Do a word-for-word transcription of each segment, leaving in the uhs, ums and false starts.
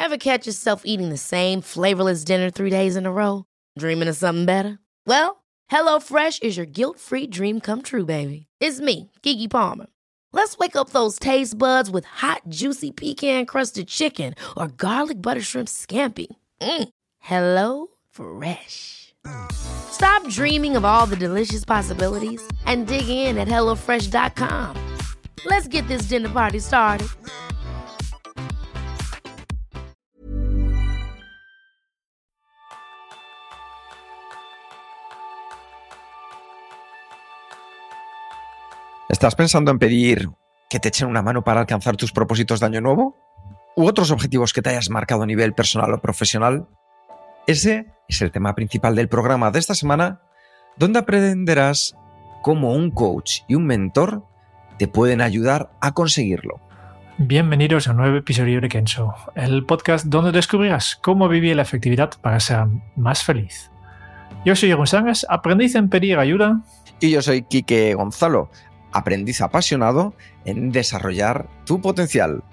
Ever catch yourself eating the same flavorless dinner three days in a row? Dreaming of something better? Well, HelloFresh is your guilt-free dream come true, baby. It's me, Keke Palmer. Let's wake up those taste buds with hot, juicy pecan-crusted chicken or garlic butter shrimp scampi. Mm. Hello Fresh. Stop dreaming of all the delicious possibilities and dig in at hello fresh dot com. Let's get this dinner party started. ¿Estás pensando en pedir que te echen una mano para alcanzar tus propósitos de año nuevo? ¿U otros objetivos que te hayas marcado a nivel personal o profesional? Ese es el tema principal del programa de esta semana, donde aprenderás cómo un coach y un mentor te pueden ayudar a conseguirlo. Bienvenidos a un nuevo episodio de Kenso, el podcast donde descubrirás cómo vivir la efectividad para ser más feliz. Yo soy Jeroen Sánchez, aprendiz en pedir ayuda. Y yo soy Quique Gonzalo, aprendiz apasionado en desarrollar tu potencial.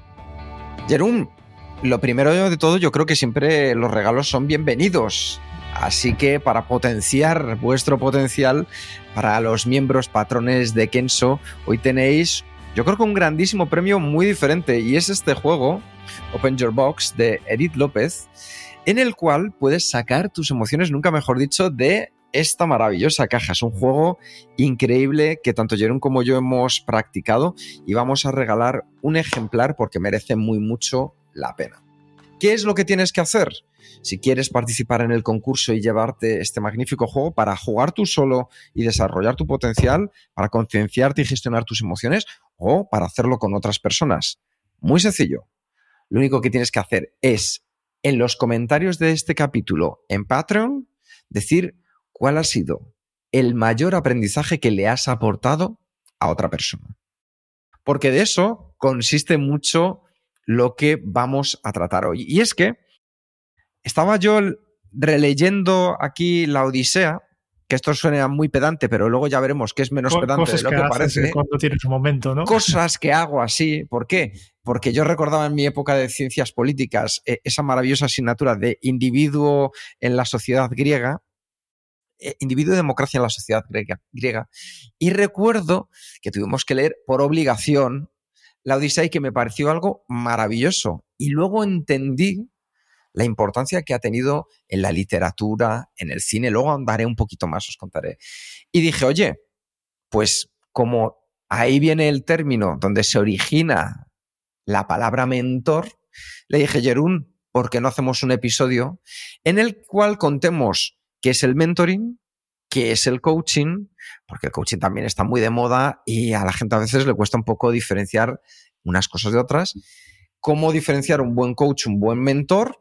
Jeroen, lo primero de todo, yo creo que siempre los regalos son bienvenidos. Así que para potenciar vuestro potencial, para los miembros patrones de Kenso, hoy tenéis, yo creo que un grandísimo premio muy diferente, y es este juego, Open Your Box, de Edith López, en el cual puedes sacar tus emociones, nunca mejor dicho, de esta maravillosa caja. Es un juego increíble que tanto Jeroen como yo hemos practicado y vamos a regalar un ejemplar porque merece muy mucho la pena. ¿Qué es lo que tienes que hacer? Si quieres participar en el concurso y llevarte este magnífico juego para jugar tú solo y desarrollar tu potencial, para concienciarte y gestionar tus emociones, o para hacerlo con otras personas. Muy sencillo. Lo único que tienes que hacer es, en los comentarios de este capítulo en Patreon, decir ¿cuál ha sido el mayor aprendizaje que le has aportado a otra persona? Porque de eso consiste mucho lo que vamos a tratar hoy. Y es que estaba yo releyendo aquí la Odisea, que esto suena muy pedante, pero luego ya veremos que es menos Co- pedante de lo que, que parece. Cuando tienes un momento, ¿no? Cosas que hago así. ¿Por qué? Porque yo recordaba en mi época de ciencias políticas eh, esa maravillosa asignatura de individuo en la sociedad griega, individuo y democracia en la sociedad griega, griega. Y recuerdo que tuvimos que leer por obligación la Odisea y que me pareció algo maravilloso. Y luego entendí la importancia que ha tenido en la literatura, en el cine. Luego andaré un poquito más, os contaré. Y dije, oye, pues como ahí viene el término donde se origina la palabra mentor, le dije, Jeroen, ¿por qué no hacemos un episodio en el cual contemos qué es el mentoring, qué es el coaching? Porque el coaching también está muy de moda y a la gente a veces le cuesta un poco diferenciar unas cosas de otras. Cómo diferenciar un buen coach, un buen mentor,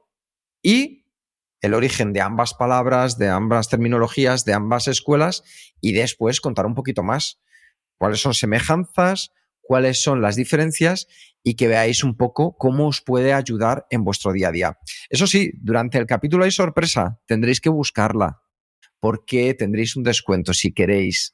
y el origen de ambas palabras, de ambas terminologías, de ambas escuelas, y después contar un poquito más cuáles son semejanzas, cuáles son las diferencias, y que veáis un poco cómo os puede ayudar en vuestro día a día. Eso sí, durante el capítulo hay sorpresa, tendréis que buscarla, porque tendréis un descuento si queréis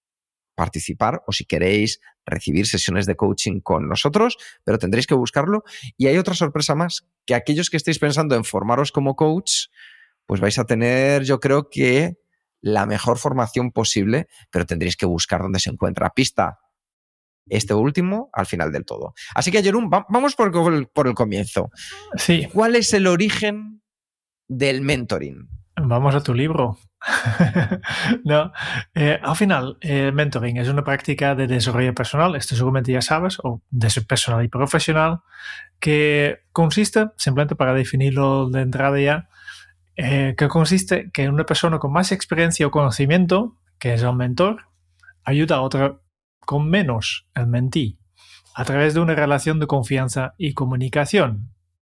participar o si queréis recibir sesiones de coaching con nosotros, pero tendréis que buscarlo. Y hay otra sorpresa más, que aquellos que estéis pensando en formaros como coach, pues vais a tener, yo creo que, la mejor formación posible, pero tendréis que buscar dónde se encuentra. Pista, este último al final del todo. Así que, Jeroen, va, vamos por el, por el comienzo. Sí. ¿Cuál es el origen del mentoring? Vamos a tu libro. No, eh, al final, el mentoring es una práctica de desarrollo personal, esto seguramente ya sabes, o de personal y profesional, que consiste, simplemente para definirlo de entrada ya, eh, que consiste que una persona con más experiencia o conocimiento, que es el mentor, ayuda a otra con menos, el mentee, a través de una relación de confianza y comunicación.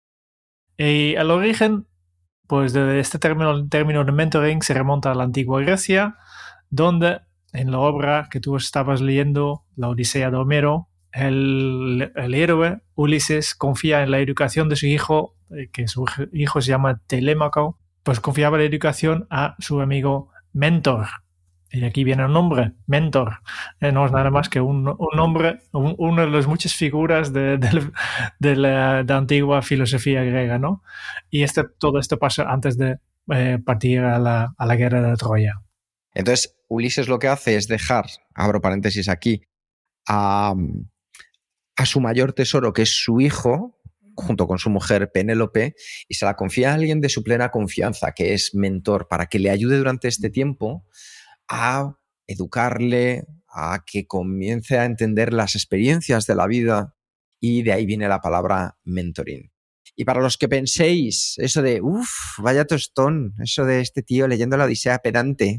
Y el origen, pues de este término, el término de mentoring se remonta a la antigua Grecia, donde en la obra que tú estabas leyendo, la Odisea de Homero, el, el héroe Ulises confía en la educación de su hijo, que su hijo se llama Telémaco, pues confiaba la educación a su amigo mentor. Y aquí viene el nombre, mentor. Eh, no es nada más que un, un nombre, un, una de las muchas figuras de, de, de, la, de la antigua filosofía griega, ¿no? Y este, todo esto pasa antes de eh, partir a la, a la guerra de Troya. Entonces, Ulises lo que hace es dejar, abro paréntesis aquí, a, a su mayor tesoro, que es su hijo, junto con su mujer Penélope, y se la confía a alguien de su plena confianza, que es mentor, para que le ayude durante este tiempo a educarle, a que comience a entender las experiencias de la vida, y de ahí viene la palabra mentoring. Y para los que penséis eso de, uff, vaya tostón, eso de este tío leyendo la Odisea pedante,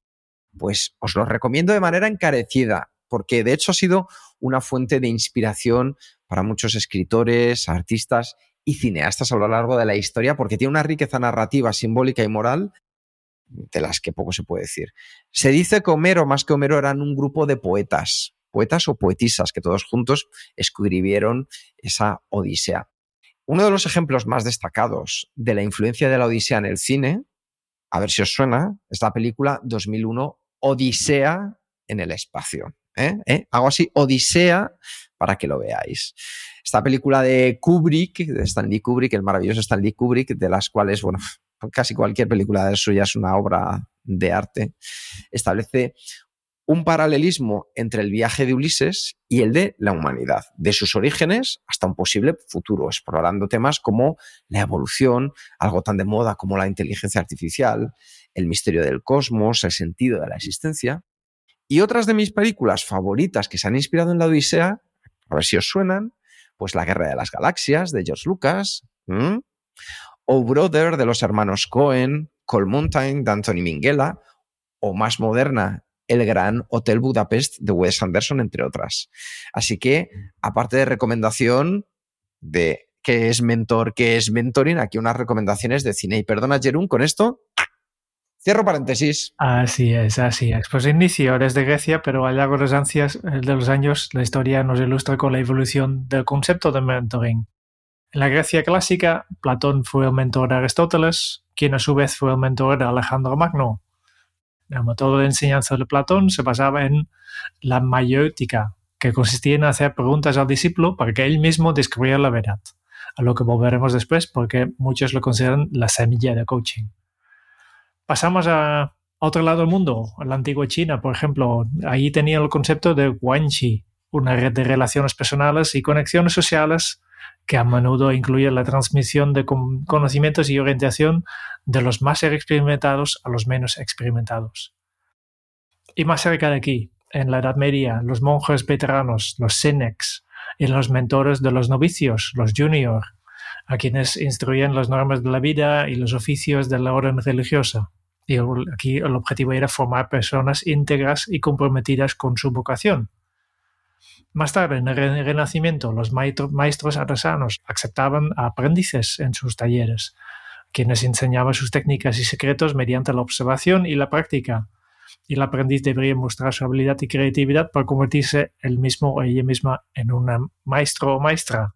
pues os lo recomiendo de manera encarecida, porque de hecho ha sido una fuente de inspiración para muchos escritores, artistas y cineastas a lo largo de la historia, porque tiene una riqueza narrativa, simbólica y moral de las que poco se puede decir. Se dice que Homero, más que Homero, eran un grupo de poetas, poetas o poetisas, que todos juntos escribieron esa Odisea. Uno de los ejemplos más destacados de la influencia de la Odisea en el cine, a ver si os suena, es la película dos mil uno, Odisea en el espacio. ¿Eh? ¿Eh? Hago así, Odisea, para que lo veáis. Esta película de Kubrick, de Stanley Kubrick, el maravilloso Stanley Kubrick, de las cuales, bueno, casi cualquier película de suya es una obra de arte, establece un paralelismo entre el viaje de Ulises y el de la humanidad, de sus orígenes hasta un posible futuro, explorando temas como la evolución, algo tan de moda como la inteligencia artificial, el misterio del cosmos, el sentido de la existencia. Y otras de mis películas favoritas que se han inspirado en la Odisea, a ver si os suenan, pues La Guerra de las Galaxias, de George Lucas, ¿Mm? O Brother, de los hermanos Coen, Cold Mountain, de Anthony Minghella, o más moderna, El Gran Hotel Budapest, de Wes Anderson, entre otras. Así que, aparte de recomendación de qué es mentor, qué es mentoring, aquí unas recomendaciones de cine. Y perdona, Jerún, con esto cierro paréntesis. Así es, así es. Pues inicio desde Grecia, pero a lo largo de los, ansias, de los años la historia nos ilustra con la evolución del concepto de mentoring. En la Grecia clásica, Platón fue el mentor de Aristóteles, quien a su vez fue el mentor de Alejandro Magno. El método de enseñanza de Platón se basaba en la mayéutica, que consistía en hacer preguntas al discípulo para que él mismo descubriera la verdad, a lo que volveremos después porque muchos lo consideran la semilla de coaching. Pasamos a otro lado del mundo, a la antigua China, por ejemplo. Ahí tenía el concepto de Guanxi, una red de relaciones personales y conexiones sociales que a menudo incluye la transmisión de conocimientos y orientación de los más experimentados a los menos experimentados. Y más cerca de aquí, en la Edad Media, los monjes veteranos, los senex, y los mentores de los novicios, los junior, a quienes instruían las normas de la vida y los oficios de la orden religiosa. Y aquí el objetivo era formar personas íntegras y comprometidas con su vocación. Más tarde, en el Renacimiento, los maestros artesanos aceptaban a aprendices en sus talleres, quienes enseñaban sus técnicas y secretos mediante la observación y la práctica. Y el aprendiz debería mostrar su habilidad y creatividad para convertirse él mismo o ella misma en un maestro o maestra.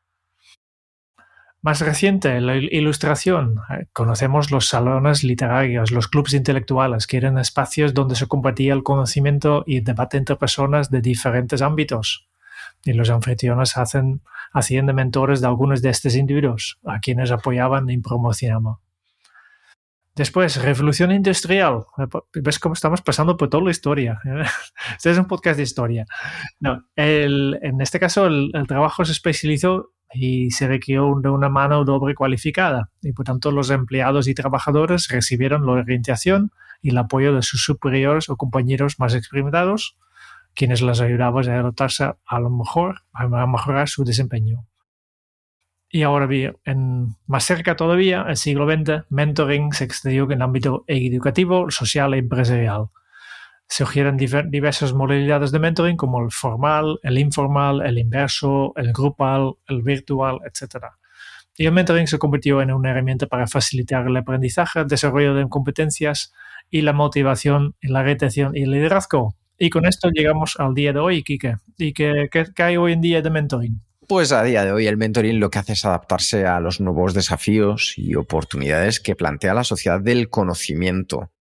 Más reciente, la ilustración. Conocemos los salones literarios, los clubes intelectuales, que eran espacios donde se compartía el conocimiento y el debate entre personas de diferentes ámbitos. Y los anfitriones hacen, hacían de mentores de algunos de estos individuos, a quienes apoyaban y promocionaban. Después, revolución industrial. ¿Ves cómo estamos pasando por toda la historia? Este es un podcast de historia. No, el, en este caso, el, el trabajo se especializó y se requirió de una mano de obra cualificada. Y por tanto, los empleados y trabajadores recibieron la orientación y el apoyo de sus superiores o compañeros más experimentados, quienes les ayudaban a adaptarse a lo mejor, a mejorar su desempeño. Y ahora bien, en, más cerca todavía, el siglo veinte, mentoring se extendió en el ámbito educativo, social e empresarial. Surgieron diversas modalidades de mentoring como el formal, el informal, el inverso, el grupal, el virtual, etcétera. Y el mentoring se convirtió en una herramienta para facilitar el aprendizaje, el desarrollo de competencias y la motivación, la retención y el liderazgo. Y con esto llegamos al día de hoy, Quique. ¿Y qué, qué, qué hay hoy en día de mentoring? Pues a día de hoy el mentoring lo que hace es adaptarse a los nuevos desafíos y oportunidades que plantea la sociedad del conocimiento.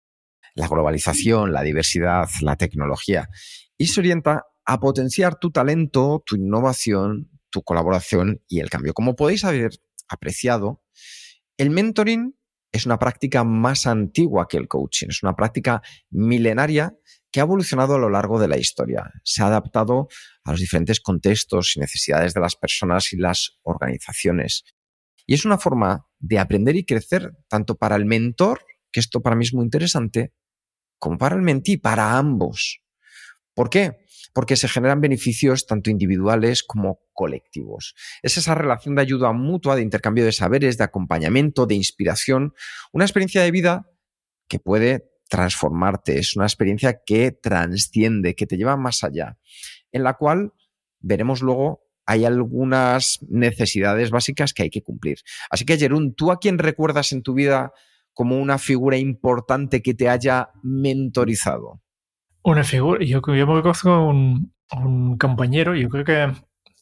la globalización, la diversidad, la tecnología, y se orienta a potenciar tu talento, tu innovación, tu colaboración y el cambio. Como podéis haber apreciado, el mentoring es una práctica más antigua que el coaching, es una práctica milenaria que ha evolucionado a lo largo de la historia. Se ha adaptado a los diferentes contextos y necesidades de las personas y las organizaciones. Y es una forma de aprender y crecer tanto para el mentor, que esto para mí es muy interesante, como para el mentí, para ambos. ¿Por qué? Porque se generan beneficios tanto individuales como colectivos. Es esa relación de ayuda mutua, de intercambio de saberes, de acompañamiento, de inspiración, una experiencia de vida que puede transformarte, es una experiencia que trasciende, que te lleva más allá, en la cual veremos luego hay algunas necesidades básicas que hay que cumplir. Así que, Jeroen, ¿tú a quién recuerdas en tu vida como una figura importante que te haya mentorizado? Una figura, yo, yo me recuerdo a un, un compañero, yo creo que,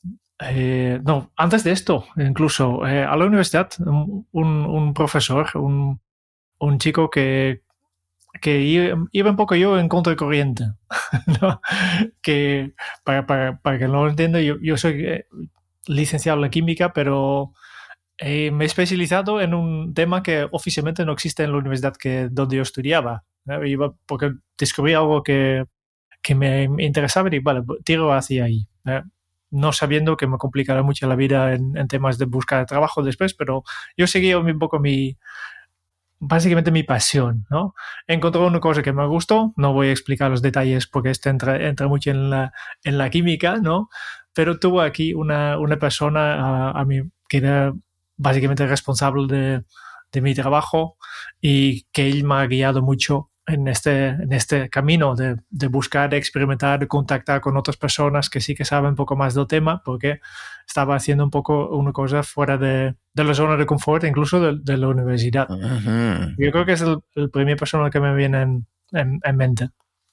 eh, no, antes de esto, incluso eh, a la universidad, un, un profesor, un, un chico que, que iba un poco yo en contra de corriente, ¿no? Que para, para, para que no lo entienda, yo, yo soy licenciado en química, pero eh, me he especializado en un tema que oficialmente no existe en la universidad que, donde yo estudiaba. ¿eh? Iba porque descubrí algo que, que me interesaba y vale, tiro hacia ahí. ¿eh? No sabiendo que me complicará mucho la vida en, en temas de buscar trabajo después, pero yo seguía un poco mi, básicamente mi pasión, ¿no? Encontré una cosa que me gustó, no voy a explicar los detalles porque esto entra, entra mucho en la, en la química, ¿no? Pero tuve aquí una, una persona a, a mí que era básicamente responsable de, de mi trabajo y que él me ha guiado mucho en este, en este camino de, de buscar, de experimentar, de contactar con otras personas que sí que saben un poco más del tema, porque estaba haciendo un poco una cosa fuera de, de la zona de confort, incluso de, de la universidad. Uh-huh. Yo creo que es el, el primer persona que me viene en, en, en mente.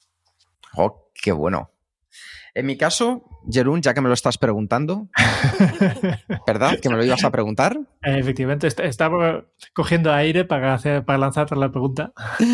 Oh, qué bueno. En mi caso, Jeroen, ya que me lo estás preguntando, ¿verdad? ¿Que me lo ibas a preguntar? Efectivamente, estaba cogiendo aire para, hacer, para lanzarte la pregunta.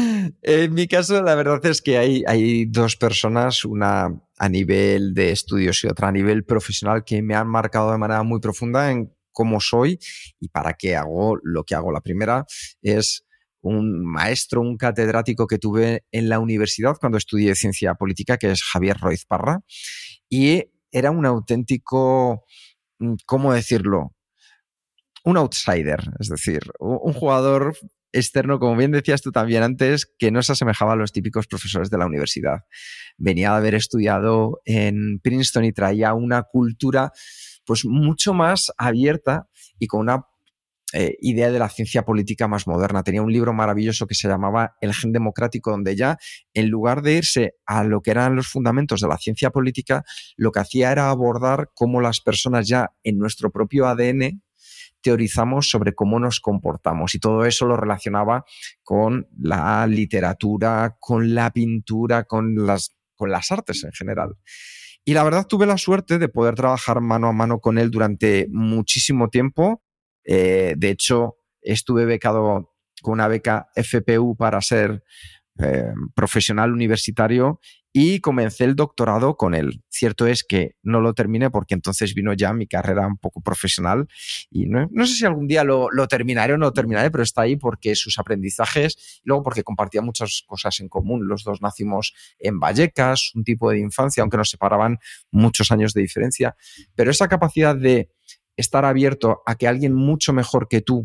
En mi caso, la verdad es que hay, hay dos personas, una a nivel de estudios y otra a nivel profesional, que me han marcado de manera muy profunda en cómo soy y para qué hago lo que hago. La primera es un maestro, un catedrático que tuve en la universidad cuando estudié ciencia política, que es Javier Roiz Parra, y era un auténtico, ¿cómo decirlo? Un outsider, es decir, un jugador externo, como bien decías tú también antes, que no se asemejaba a los típicos profesores de la universidad. Venía de haber estudiado en Princeton y traía una cultura pues mucho más abierta y con una Eh, idea de la ciencia política más moderna. Tenía un libro maravilloso que se llamaba El gen democrático, donde ya, en lugar de irse a lo que eran los fundamentos de la ciencia política, lo que hacía era abordar cómo las personas ya en nuestro propio A D N teorizamos sobre cómo nos comportamos, y todo eso lo relacionaba con la literatura, con la pintura, con las, con las artes en general. Y la verdad tuve la suerte de poder trabajar mano a mano con él durante muchísimo tiempo. Eh, de hecho, estuve becado con una beca F P U para ser eh, profesional universitario y comencé el doctorado con él. Cierto es que no lo terminé porque entonces vino ya mi carrera un poco profesional y no, no sé si algún día lo, lo terminaré o no lo terminaré, pero está ahí porque sus aprendizajes y luego porque compartía muchas cosas en común. Los dos nacimos en Vallecas, un tipo de infancia, aunque nos separaban muchos años de diferencia, pero esa capacidad de estar abierto a que alguien mucho mejor que tú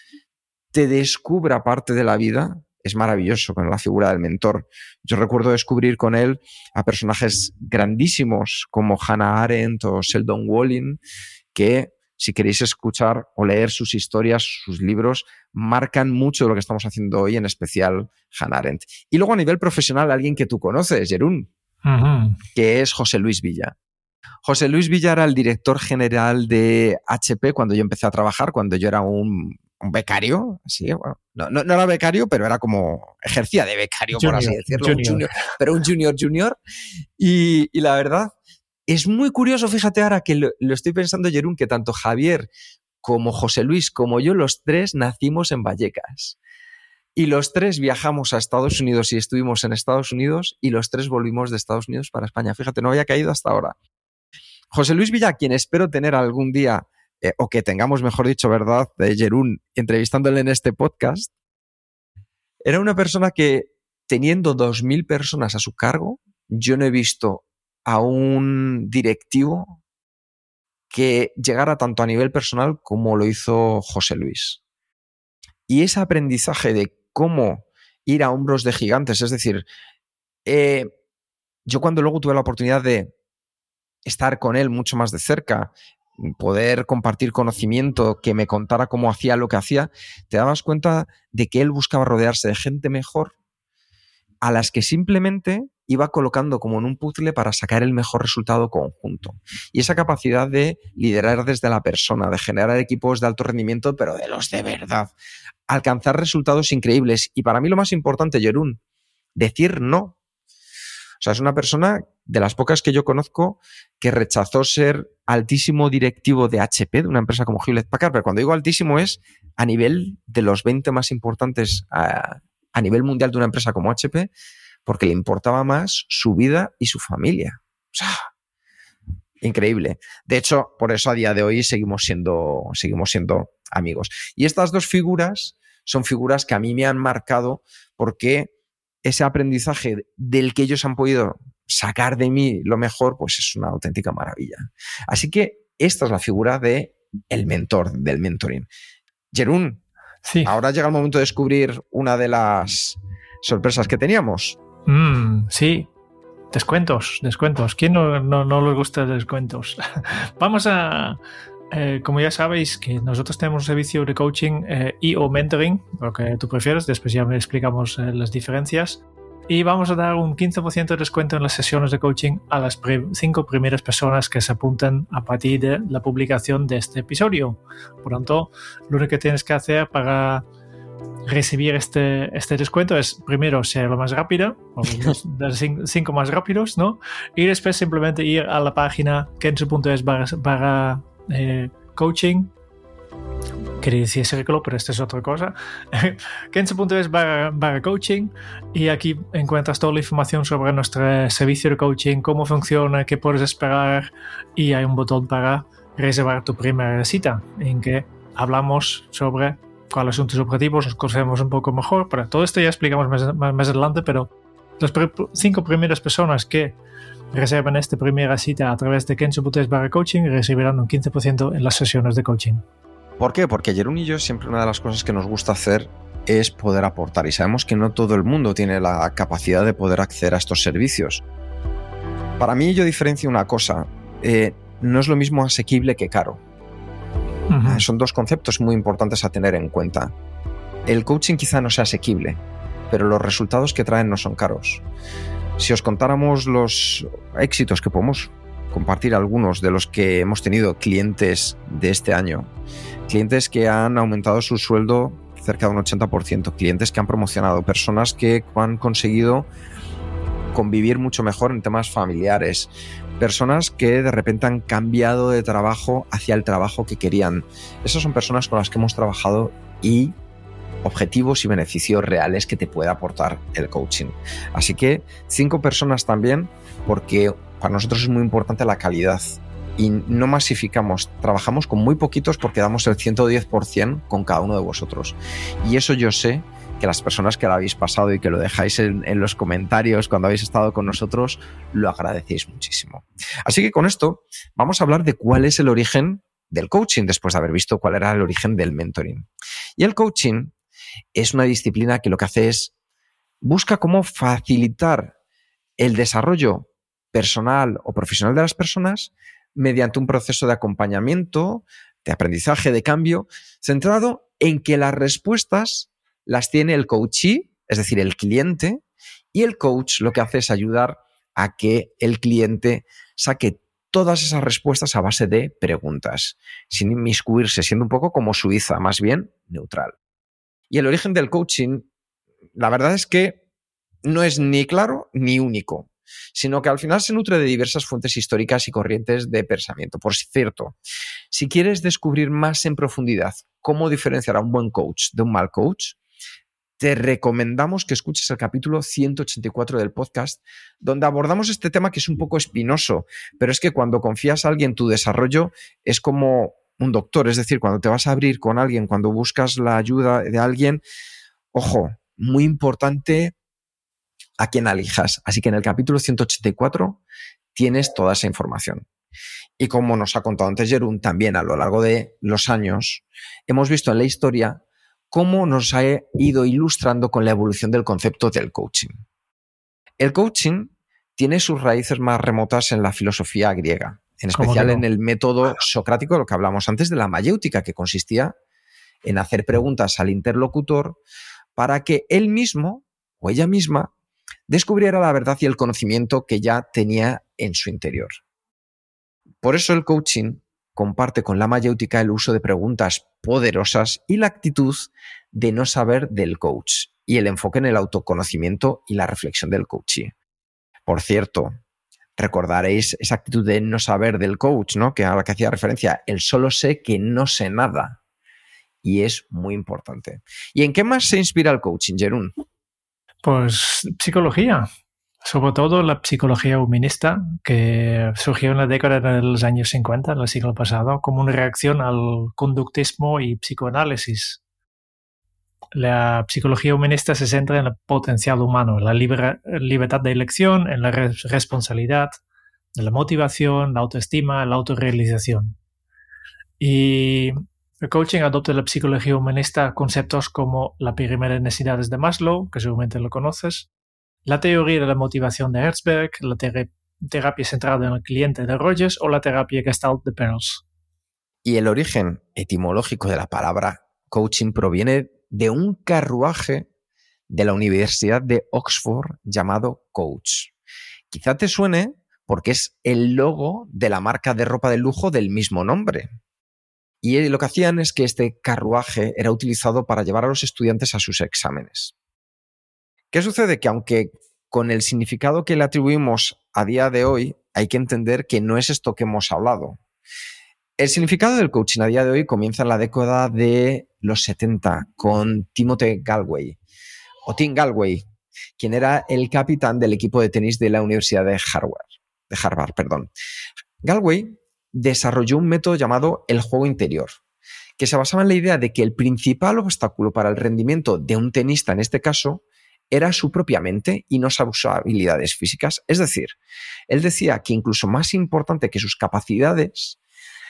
te descubra parte de la vida es maravilloso con la figura del mentor. Yo recuerdo descubrir con él a personajes grandísimos como Hannah Arendt o Sheldon Walling, que si queréis escuchar o leer sus historias, sus libros, marcan mucho de lo que estamos haciendo hoy, en especial Hannah Arendt. Y luego a nivel profesional, alguien que tú conoces, Jeroen, uh-huh. que es José Luis Villa. José Luis Villa era el director general de H P cuando yo empecé a trabajar, cuando yo era un, un becario, así, bueno, no, no, no era becario, pero era como, ejercía de becario, junior, por así decirlo, junior. Un junior, pero un junior junior, y, y la verdad es muy curioso, fíjate ahora que lo, lo estoy pensando, Jeroen, que tanto Javier como José Luis como yo, los tres nacimos en Vallecas. Y los tres viajamos a Estados Unidos y estuvimos en Estados Unidos y los tres volvimos de Estados Unidos para España. Fíjate, no había caído hasta ahora. José Luis Villa, quien espero tener algún día, eh, o que tengamos, mejor dicho, ¿verdad?, de Jeroen, entrevistándole en este podcast, era una persona que, teniendo dos mil personas a su cargo, yo no he visto a un directivo que llegara tanto a nivel personal como lo hizo José Luis. Y ese aprendizaje de cómo ir a hombros de gigantes, es decir, eh, yo cuando luego tuve la oportunidad de estar con él mucho más de cerca, poder compartir conocimiento, que me contara cómo hacía lo que hacía, te dabas cuenta de que él buscaba rodearse de gente mejor a las que simplemente iba colocando como en un puzzle para sacar el mejor resultado conjunto. Y esa capacidad de liderar desde la persona, de generar equipos de alto rendimiento, pero de los de verdad, alcanzar resultados increíbles. Y para mí lo más importante, Jeroen, decir no. O sea, es una persona de las pocas que yo conozco que rechazó ser altísimo directivo de H P, de una empresa como Hewlett Packard, pero cuando digo altísimo es a nivel de los veinte más importantes a, a nivel mundial de una empresa como H P, porque le importaba más su vida y su familia. O sea, increíble. De hecho, por eso a día de hoy seguimos siendo, seguimos siendo amigos. Y estas dos figuras son figuras que a mí me han marcado porque ese aprendizaje del que ellos han podido sacar de mí lo mejor, pues es una auténtica maravilla. Así que esta es la figura de el mentor, del mentoring. Jeroen, sí. Ahora llega el momento de descubrir una de las sorpresas que teníamos. Mm, sí, descuentos, descuentos. ¿Quién no, no, no les gusta descuentos? Vamos a... Eh, como ya sabéis que nosotros tenemos un servicio de coaching eh, y o mentoring, lo que tú prefieres, después ya me explicamos eh, las diferencias, y vamos a dar un quince por ciento de descuento en las sesiones de coaching a las pre- cinco primeras personas que se apunten a partir de la publicación de este episodio. Por tanto, lo único que tienes que hacer para recibir este, este descuento es primero ser lo más rápido, o los cinco, cinco más rápidos, ¿no? Y después simplemente ir a la página kenso punto es barra, barra Eh, coaching, quería decir círculo, pero esto es otra cosa. kenso punto es barra, barra coaching, y aquí encuentras toda la información sobre nuestro servicio de coaching, cómo funciona, qué puedes esperar, y hay un botón para reservar tu primera cita en que hablamos sobre cuáles son tus objetivos, nos conocemos un poco mejor. Para todo esto ya explicamos más, más, más adelante, pero las pre- cinco primeras personas que reservan esta primera cita a través de kenso punto es barra coaching y recibirán un quince por ciento en las sesiones de coaching. ¿Por qué? Porque Jeroen y yo siempre una de las cosas que nos gusta hacer es poder aportar, y sabemos que no todo el mundo tiene la capacidad de poder acceder a estos servicios. Para mí yo diferencio una cosa, eh, no es lo mismo asequible que caro. Uh-huh. Son dos conceptos muy importantes a tener en cuenta. El coaching quizá no sea asequible, pero los resultados que traen no son caros. Si os contáramos los éxitos que podemos compartir, algunos de los que hemos tenido clientes de este año, clientes que han aumentado su sueldo cerca de un ochenta por ciento, clientes que han promocionado, personas que han conseguido convivir mucho mejor en temas familiares, personas que de repente han cambiado de trabajo hacia el trabajo que querían. Esas son personas con las que hemos trabajado y objetivos y beneficios reales que te puede aportar el coaching. Así que cinco personas también, porque para nosotros es muy importante la calidad y no masificamos, trabajamos con muy poquitos porque damos el ciento diez por ciento con cada uno de vosotros. Y eso yo sé que las personas que lo habéis pasado y que lo dejáis en, en los comentarios cuando habéis estado con nosotros, lo agradecéis muchísimo. Así que con esto vamos a hablar de cuál es el origen del coaching, después de haber visto cuál era el origen del mentoring. Y el coaching es una disciplina que lo que hace es busca cómo facilitar el desarrollo personal o profesional de las personas mediante un proceso de acompañamiento, de aprendizaje, de cambio, centrado en que las respuestas las tiene el coachee, es decir, el cliente, y el coach lo que hace es ayudar a que el cliente saque todas esas respuestas a base de preguntas, sin inmiscuirse, siendo un poco como Suiza, más bien neutral. Y el origen del coaching, la verdad es que no es ni claro ni único, sino que al final se nutre de diversas fuentes históricas y corrientes de pensamiento. Por cierto, si quieres descubrir más en profundidad cómo diferenciar a un buen coach de un mal coach, te recomendamos que escuches el capítulo ciento ochenta y cuatro del podcast, donde abordamos este tema que es un poco espinoso, pero es que cuando confías a alguien tu desarrollo es como un doctor, es decir, cuando te vas a abrir con alguien, cuando buscas la ayuda de alguien, ojo, muy importante a quién elijas. Así que en el capítulo ciento ochenta y cuatro tienes toda esa información. Y como nos ha contado antes Jeroen, también a lo largo de los años hemos visto en la historia cómo nos ha ido ilustrando con la evolución del concepto del coaching. El coaching tiene sus raíces más remotas en la filosofía griega, en especial no? en el método socrático, lo que hablamos antes de la mayéutica, que consistía en hacer preguntas al interlocutor para que él mismo o ella misma descubriera la verdad y el conocimiento que ya tenía en su interior. Por eso el coaching comparte con la mayéutica el uso de preguntas poderosas y la actitud de no saber del coach y el enfoque en el autoconocimiento y la reflexión del coachee. Por cierto, recordaréis esa actitud de no saber del coach, ¿no? Que a la que hacía referencia, el solo sé que no sé nada. Y es muy importante. ¿Y en qué más se inspira el coaching, Jeroen? Pues psicología. Sobre todo la psicología humanista, que surgió en la década de los años cincuenta del siglo pasado como una reacción al conductismo y psicoanálisis. La psicología humanista se centra en el potencial humano, en la liber- libertad de elección, en la res- responsabilidad, en la motivación, la autoestima, la autorrealización. Y el coaching adopta en la psicología humanista conceptos como la pirámide de necesidades de Maslow, que seguramente lo conoces, la teoría de la motivación de Herzberg, la ter- terapia centrada en el cliente de Rogers o la terapia Gestalt de Perls. Y el origen etimológico de la palabra coaching proviene de un carruaje de la Universidad de Oxford llamado Coach. Quizá te suene porque es el logo de la marca de ropa de lujo del mismo nombre. Y lo que hacían es que este carruaje era utilizado para llevar a los estudiantes a sus exámenes. ¿Qué sucede? Que aunque con el significado que le atribuimos a día de hoy, hay que entender que no es esto que hemos hablado. El significado del coaching a día de hoy comienza en la década de los setenta con Timothy Galway, o Tim Galway, quien era el capitán del equipo de tenis de la Universidad de Harvard. De Harvard, perdón. Galway desarrolló un método llamado el juego interior, que se basaba en la idea de que el principal obstáculo para el rendimiento de un tenista, en este caso, era su propia mente y no sus habilidades físicas. Es decir, él decía que incluso más importante que sus capacidades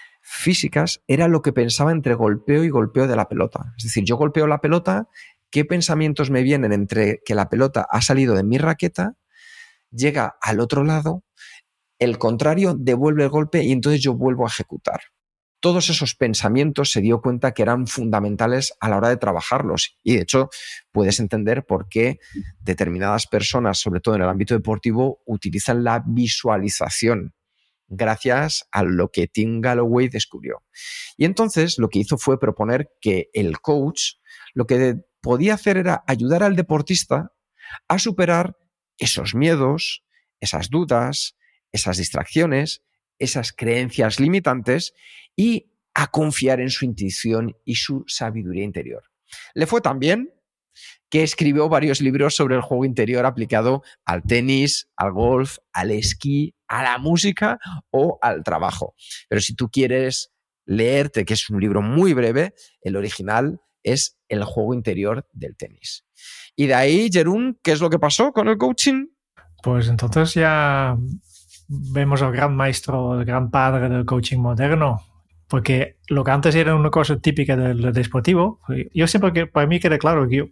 físicas era lo que pensaba entre golpeo y golpeo de la pelota. Es decir, yo golpeo la pelota, ¿qué pensamientos me vienen entre que la pelota ha salido de mi raqueta, llega al otro lado, el contrario devuelve el golpe y entonces yo vuelvo a ejecutar? Todos esos pensamientos se dio cuenta que eran fundamentales a la hora de trabajarlos y de hecho puedes entender por qué determinadas personas, sobre todo en el ámbito deportivo, utilizan la visualización gracias a lo que Tim Galloway descubrió. Y entonces lo que hizo fue proponer que el coach lo que podía hacer era ayudar al deportista a superar esos miedos, esas dudas, esas distracciones, esas creencias limitantes y a confiar en su intuición y su sabiduría interior. Le fue tan bien que escribió varios libros sobre el juego interior aplicado al tenis, al golf, al esquí, a la música o al trabajo. Pero si tú quieres leerte, que es un libro muy breve, el original es El juego interior del tenis. Y de ahí, Jeroen, ¿qué es lo que pasó con el coaching? Pues entonces ya vemos al gran maestro, el gran padre del coaching moderno. Porque lo que antes era una cosa típica del deportivo, yo siempre que para mí queda claro que yo,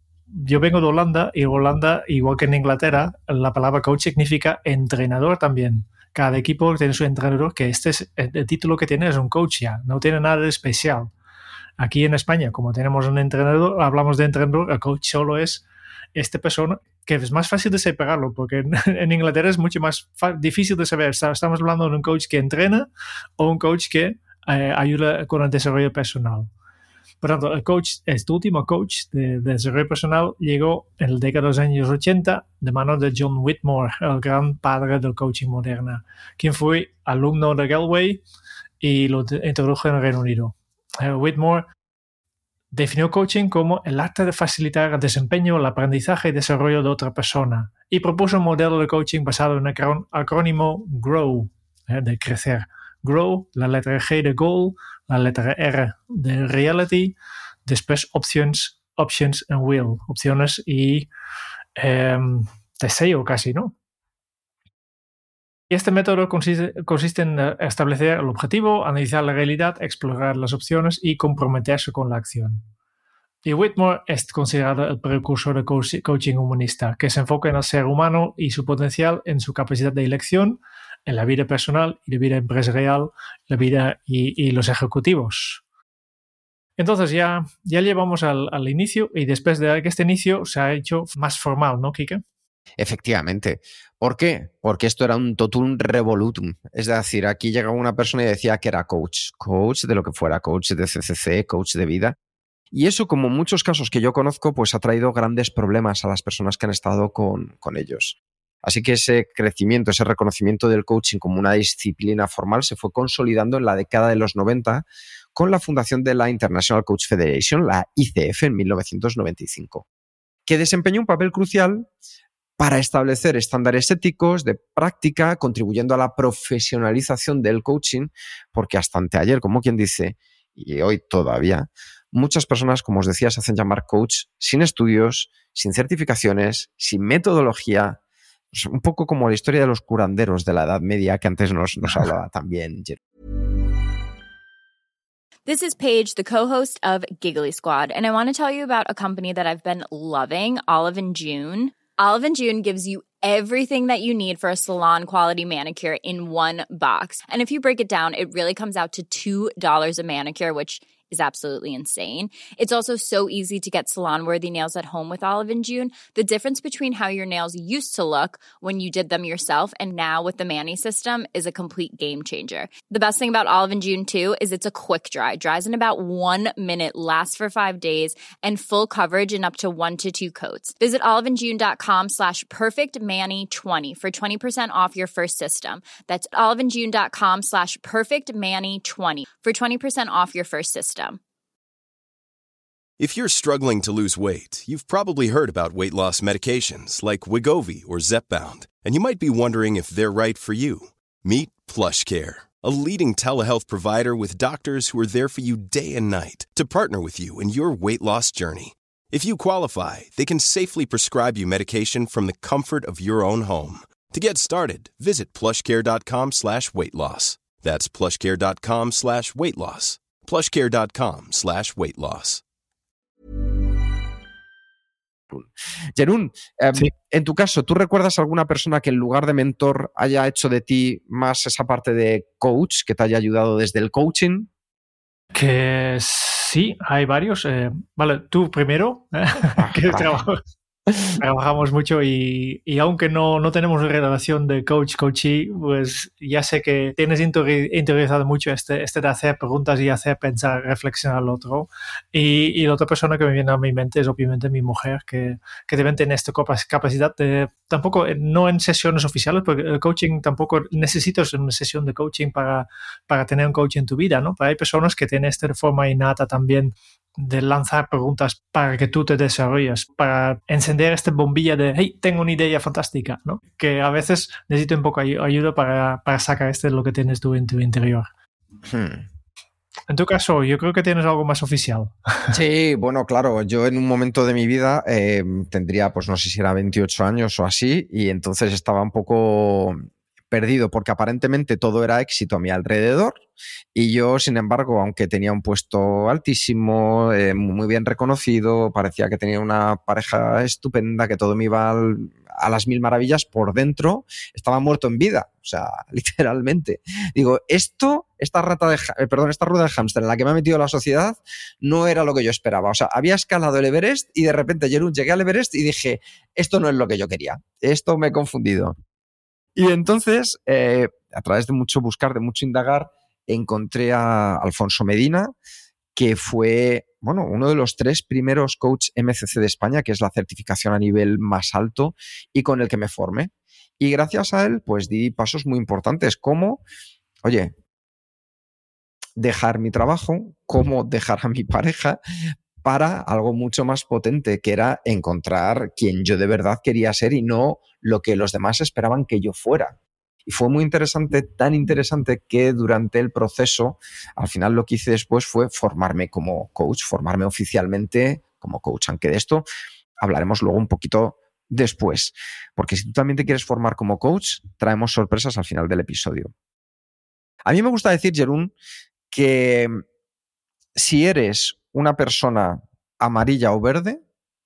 yo vengo de Holanda y en Holanda, igual que en Inglaterra, la palabra coach significa entrenador también. Cada equipo tiene su entrenador, que este es el, el título que tiene es un coach ya, no tiene nada de especial. Aquí en España, como tenemos un entrenador, hablamos de entrenador, el coach solo es esta persona, que es más fácil de separarlo, porque en, en Inglaterra es mucho más difícil de saber. Estamos hablando de un coach que entrena o un coach que eh, ayuda con el desarrollo personal. Por tanto, el coach, este último coach de, de desarrollo personal llegó en la década de los años ochenta de manos de John Whitmore, el gran padre del coaching moderno, quien fue alumno de Galway y lo introdujo en el Reino Unido. Uh, Whitmore definió coaching como el arte de facilitar el desempeño, el aprendizaje y desarrollo de otra persona y propuso un modelo de coaching basado en el acrónimo GROW, eh, de crecer. GROW, la letra G de Goal, la letra R de Reality, después Options, Options and Will, opciones y eh, deseo casi, ¿no? Y este método consiste, consiste en establecer el objetivo, analizar la realidad, explorar las opciones y comprometerse con la acción. Y Whitmore es considerado el precursor de coaching humanista, que se enfoca en el ser humano y su potencial en su capacidad de elección, en la vida personal y la vida empresarial, la vida y, y los ejecutivos. Entonces ya, ya llevamos al, al inicio y después de este inicio se ha hecho más formal, ¿no, Quique? Efectivamente. ¿Por qué? Porque esto era un totum revolutum. Es decir, aquí llegaba una persona y decía que era coach. Coach de lo que fuera, coach de C C C, coach de vida. Y eso, como muchos casos que yo conozco, pues ha traído grandes problemas a las personas que han estado con, con ellos. Así que ese crecimiento, ese reconocimiento del coaching como una disciplina formal se fue consolidando en la década de los noventa con la fundación de la International Coach Federation, la I C F, en mil novecientos noventa y cinco, que desempeñó un papel crucial para establecer estándares éticos de práctica, contribuyendo a la profesionalización del coaching, porque hasta anteayer, como quien dice, y hoy todavía, muchas personas, como os decía, se hacen llamar coach sin estudios, sin certificaciones, sin metodología, pues un poco como la historia de los curanderos de la Edad Media que antes nos, nos hablaba también. This is Paige, the co-host of Giggly Squad, and I want to tell you about a company that I've been loving, Olive and June. Olive and June gives you everything that you need for a salon-quality manicure in one box. And if you break it down, it really comes out to two dollars a manicure, which is absolutely insane. It's also so easy to get salon-worthy nails at home with Olive and June. The difference between how your nails used to look when you did them yourself and now with the Mani system is a complete game changer. The best thing about Olive and June, too, is it's a quick dry. Dries in about one minute, lasts for five days, and full coverage in up to one to two coats. Visit oliveandjune.com slash perfectmani20 for twenty percent off your first system. That's oliveandjune.com slash perfectmani20 for twenty percent off your first system. If you're struggling to lose weight, you've probably heard about weight loss medications like Wegovy or Zepbound, and you might be wondering if they're right for you. Meet PlushCare, a leading telehealth provider with doctors who are there for you day and night to partner with you in your weight loss journey. If you qualify, they can safely prescribe you medication from the comfort of your own home. To get started, visit plushcare.com slash weight loss. That's plushcare.com slash weight loss. plushcare.com slash weight loss. Jerún, eh, sí. En tu caso, ¿tú recuerdas alguna persona que en lugar de mentor haya hecho de ti más esa parte de coach, que te haya ayudado desde el coaching? Que sí, hay varios. Eh, vale, tú primero, ¿eh? Ah, que vale. trabajamos, trabajamos mucho y, y aunque no, no tenemos relación de coach-coachee, pues ya sé que tienes interior, interiorizado mucho este, este de hacer preguntas y hacer pensar, reflexionar al otro. Y, y la otra persona que me viene a mi mente es obviamente mi mujer, que, que deben tener esta capacidad de, tampoco, no en sesiones oficiales, porque el coaching tampoco necesitas una sesión de coaching para, para tener un coach en tu vida, ¿no? Pero hay personas que tienen esta forma innata también de lanzar preguntas para que tú te desarrolles, para encender esta bombilla de hey, tengo una idea fantástica, ¿no? Que a veces necesito un poco de ayuda para, para sacar este de lo que tienes tú en tu interior. Hmm. En tu caso, yo creo que tienes algo más oficial. Sí, bueno, claro, yo en un momento de mi vida eh, tendría, pues no sé si era veintiocho años o así, y entonces estaba un poco perdido porque aparentemente todo era éxito a mi alrededor y yo, sin embargo, aunque tenía un puesto altísimo, eh, muy bien reconocido, parecía que tenía una pareja estupenda, que todo me iba al, a las mil maravillas, por dentro estaba muerto en vida, o sea, literalmente. Digo, esto, esta rata de, eh, perdón, esta rueda de hámster en la que me ha metido la sociedad no era lo que yo esperaba. O sea, había escalado el Everest y de repente, Jerún, llegué al Everest y dije, esto no es lo que yo quería, esto me he confundido. Y entonces, eh, a través de mucho buscar, de mucho indagar, encontré a Alfonso Medina, que fue, bueno, uno de los tres primeros coach M C C de España, que es la certificación a nivel más alto y con el que me formé. Y gracias a él, pues di pasos muy importantes, como, oye, dejar mi trabajo, cómo dejar a mi pareja, para algo mucho más potente, que era encontrar quien yo de verdad quería ser y no lo que los demás esperaban que yo fuera. Y fue muy interesante, tan interesante, que durante el proceso, al final lo que hice después fue formarme como coach, formarme oficialmente como coach, aunque de esto hablaremos luego un poquito después, porque si tú también te quieres formar como coach, traemos sorpresas al final del episodio. A mí me gusta decir, Jeroen, que si eres una persona amarilla o verde,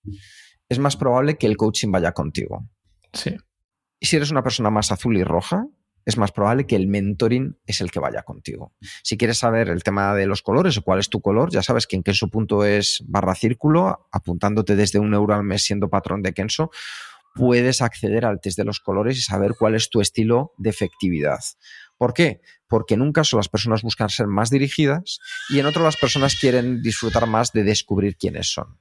es más probable que el coaching vaya contigo. Sí. Y si eres una persona más azul y roja, es más probable que el mentoring es el que vaya contigo. Si quieres saber el tema de los colores o cuál es tu color, ya sabes que en Kenso punto es barra círculo, apuntándote desde un euro al mes siendo patrón de Kenso, puedes acceder al test de los colores y saber cuál es tu estilo de efectividad. ¿Por qué? Porque en un caso las personas buscan ser más dirigidas y en otro las personas quieren disfrutar más de descubrir quiénes son.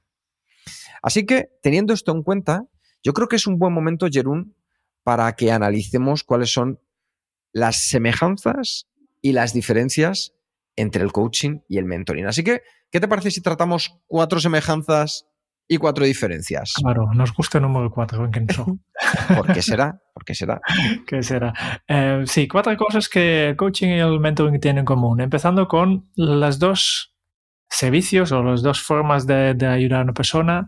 Así que, teniendo esto en cuenta, yo creo que es un buen momento, Jeroen, para que analicemos cuáles son las semejanzas y las diferencias entre el coaching y el mentoring. Así que, ¿qué te parece si tratamos cuatro semejanzas y cuatro diferencias? Claro, nos gusta el número cuatro en Kenso. ¿Por qué será? ¿Por qué será? ¿Qué será? Eh, sí, cuatro cosas que el coaching y el mentoring tienen en común. Empezando con las dos servicios o las dos formas de, de ayudar a una persona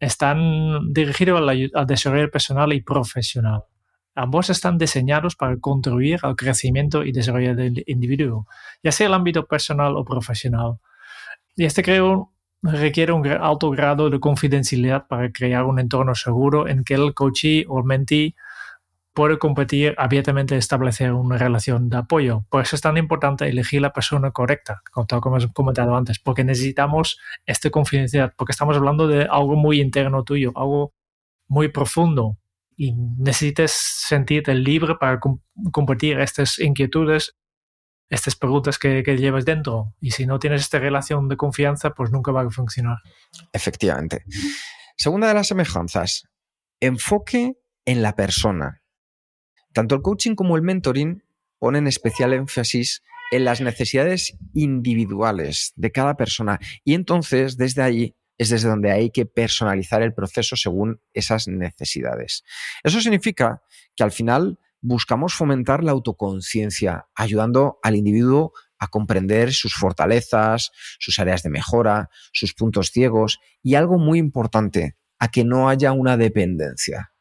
están dirigidos al, al desarrollo personal y profesional. Ambos están diseñados para contribuir al crecimiento y desarrollo del individuo, ya sea el ámbito personal o profesional. Y este creo requiere un alto grado de confidencialidad para crear un entorno seguro en que el coachee o el mentee puede competir abiertamente y establecer una relación de apoyo. Por eso es tan importante elegir la persona correcta, como hemos comentado antes, porque necesitamos esta confidencialidad, porque estamos hablando de algo muy interno tuyo, algo muy profundo, y necesitas sentirte libre para com- compartir estas inquietudes, estas preguntas que, que llevas dentro. Y si no tienes esta relación de confianza, pues nunca va a funcionar. Efectivamente. Segunda de las semejanzas, enfoque en la persona. Tanto el coaching como el mentoring ponen especial énfasis en las necesidades individuales de cada persona y entonces desde ahí es desde donde hay que personalizar el proceso según esas necesidades. Eso significa que al final buscamos fomentar la autoconciencia, ayudando al individuo a comprender sus fortalezas, sus áreas de mejora, sus puntos ciegos y algo muy importante, a que no haya una dependencia.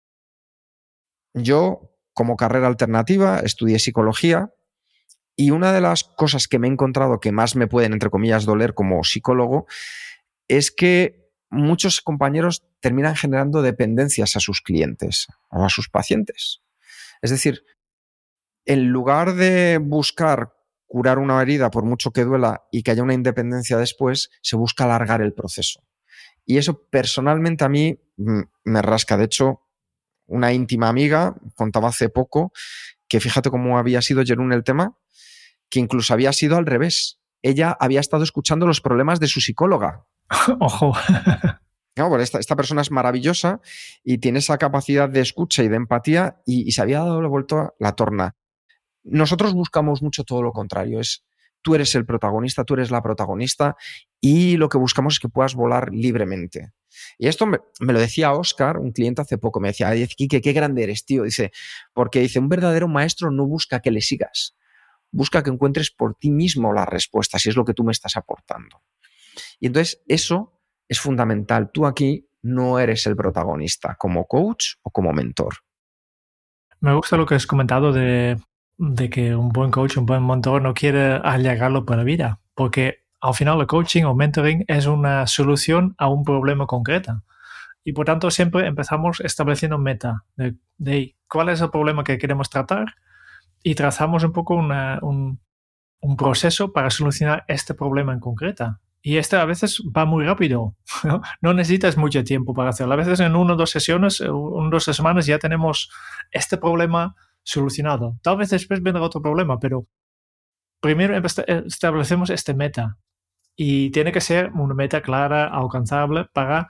Yo, como carrera alternativa, estudié psicología y una de las cosas que me he encontrado que más me pueden, entre comillas, doler como psicólogo es que muchos compañeros terminan generando dependencias a sus clientes o a sus pacientes. Es decir, en lugar de buscar curar una herida por mucho que duela y que haya una independencia después, se busca alargar el proceso. Y eso personalmente a mí me rasca. De hecho, una íntima amiga contaba hace poco que fíjate cómo había sido Jeroen el tema, que incluso había sido al revés. Ella había estado escuchando los problemas de su psicóloga. Ojo. No, bueno, esta, esta persona es maravillosa y tiene esa capacidad de escucha y de empatía y, y se había dado la vuelta la torna. Nosotros buscamos mucho todo lo contrario. Es tú eres el protagonista, tú eres la protagonista y lo que buscamos es que puedas volar libremente. Y esto me, me lo decía Óscar, un cliente hace poco, me decía, ay, Quique, qué grande eres, tío. Dice, porque dice, un verdadero maestro no busca que le sigas, busca que encuentres por ti mismo las respuestas y es lo que tú me estás aportando. Y entonces eso es fundamental. Tú aquí no eres el protagonista como coach o como mentor. Me gusta lo que has comentado de, de que un buen coach, un buen mentor no quiere alargarlo por la vida, porque al final el coaching o mentoring es una solución a un problema concreto. Y por tanto siempre empezamos estableciendo meta de, de cuál es el problema que queremos tratar y trazamos un poco una, un, un proceso para solucionar este problema en concreto. Y este a veces va muy rápido, ¿no? No necesitas mucho tiempo para hacerlo. A veces en una o dos sesiones, una o dos semanas ya tenemos este problema solucionado. Tal vez después vendrá otro problema, pero primero establecemos este meta. Y tiene que ser una meta clara, alcanzable, para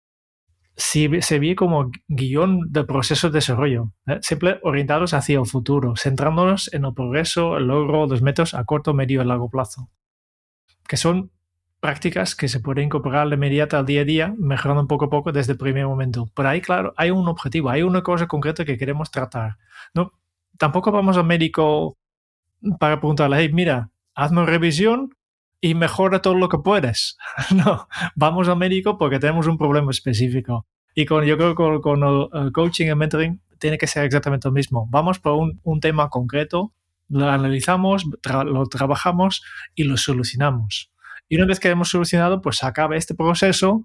si se ve como guión del proceso de desarrollo, ¿eh? Siempre orientados hacia el futuro, centrándonos en el progreso, el logro, los metas a corto, medio y largo plazo, que son prácticas que se pueden incorporar de inmediato al día a día, mejorando poco a poco desde el primer momento. Pero ahí, claro, hay un objetivo, hay una cosa concreta que queremos tratar. No, tampoco vamos al médico para preguntarle, hey, mira, hazme una revisión y mejora todo lo que puedes. No, vamos al médico porque tenemos un problema específico. Y con, yo creo que con, con el, el coaching y el mentoring tiene que ser exactamente lo mismo. Vamos por un, un tema concreto, lo analizamos, tra- lo trabajamos y lo solucionamos. Y una vez que hemos solucionado, pues se acaba este proceso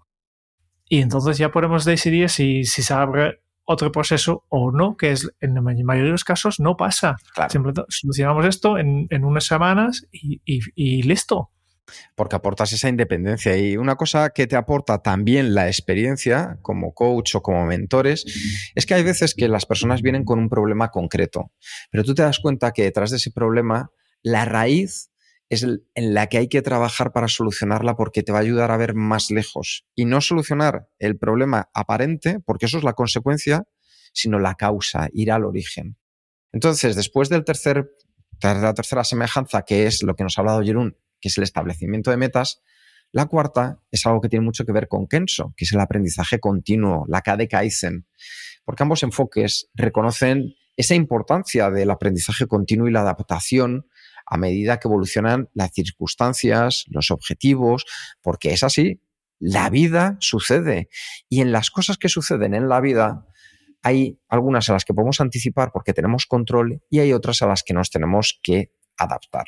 y entonces ya podemos decidir si, si se abre otro proceso o no, que es en la mayoría de los casos no pasa. Claro. Simplemente solucionamos esto en, en unas semanas y, y, y listo. Porque aportas esa independencia. Y una cosa que te aporta también la experiencia como coach o como mentores es que hay veces que las personas vienen con un problema concreto, pero tú te das cuenta que detrás de ese problema la raíz es en la que hay que trabajar para solucionarla, porque te va a ayudar a ver más lejos y no solucionar el problema aparente, porque eso es la consecuencia, sino la causa, ir al origen. Entonces, después del tercer, de la tercera semejanza, que es lo que nos ha hablado Jeroen, que es el establecimiento de metas, la cuarta es algo que tiene mucho que ver con Kenso, que es el aprendizaje continuo, la K D Kaizen, porque ambos enfoques reconocen esa importancia del aprendizaje continuo y la adaptación a medida que evolucionan las circunstancias, los objetivos, porque es así, la vida sucede y en las cosas que suceden en la vida hay algunas a las que podemos anticipar porque tenemos control y hay otras a las que nos tenemos que adaptar.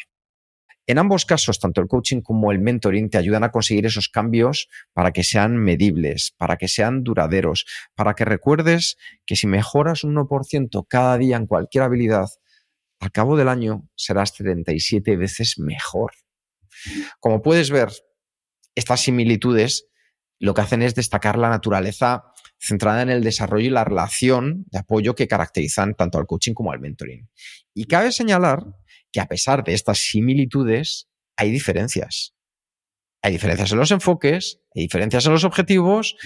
En ambos casos, tanto el coaching como el mentoring te ayudan a conseguir esos cambios para que sean medibles, para que sean duraderos, para que recuerdes que si mejoras un uno por ciento cada día en cualquier habilidad, al cabo del año serás treinta y siete veces mejor. Como puedes ver, estas similitudes lo que hacen es destacar la naturaleza centrada en el desarrollo y la relación de apoyo que caracterizan tanto al coaching como al mentoring. Y cabe señalar que a pesar de estas similitudes, hay diferencias. Hay diferencias en los enfoques, hay diferencias en los objetivos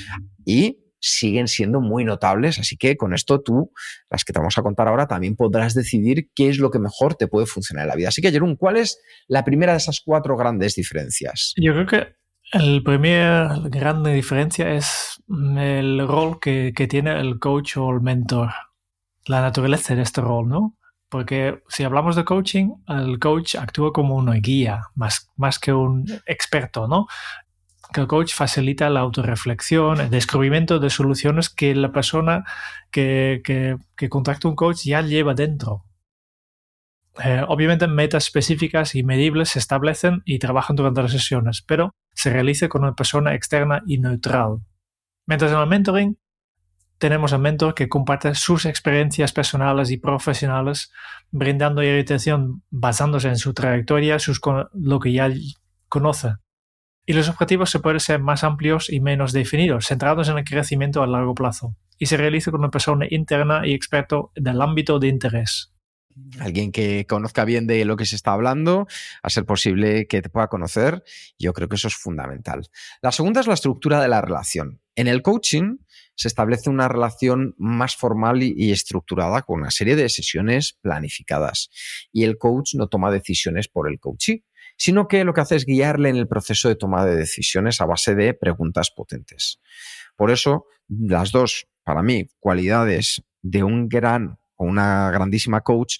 y siguen siendo muy notables. Así que con esto tú, las que te vamos a contar ahora, también podrás decidir qué es lo que mejor te puede funcionar en la vida. Así que, Jeroen, ¿cuál es la primera de esas cuatro grandes diferencias? Yo creo que la primera grande diferencia es el rol que, que tiene el coach o el mentor, la naturaleza de este rol, ¿no? Porque si hablamos de coaching, el coach actúa como una guía, más, más que un experto, ¿no? Que el coach facilita la autorreflexión, el descubrimiento de soluciones que la persona que, que, que contacta un coach ya lleva dentro. Eh, obviamente metas específicas y medibles se establecen y trabajan durante las sesiones, pero se realiza con una persona externa y neutral. Mientras en el mentoring tenemos al mentor que comparte sus experiencias personales y profesionales, brindando orientación basándose en su trayectoria, sus, lo que ya conoce. Y los objetivos se pueden ser más amplios y menos definidos, centrados en el crecimiento a largo plazo. Y se realiza con una persona interna y experto del ámbito de interés. Alguien que conozca bien de lo que se está hablando, a ser posible que te pueda conocer. Yo creo que eso es fundamental. La segunda es la estructura de la relación. En el coaching se establece una relación más formal y estructurada con una serie de sesiones planificadas. Y el coach no toma decisiones por el coachee, sino que lo que hace es guiarle en el proceso de toma de decisiones a base de preguntas potentes. Por eso, las dos, para mí, cualidades de un gran o una grandísima coach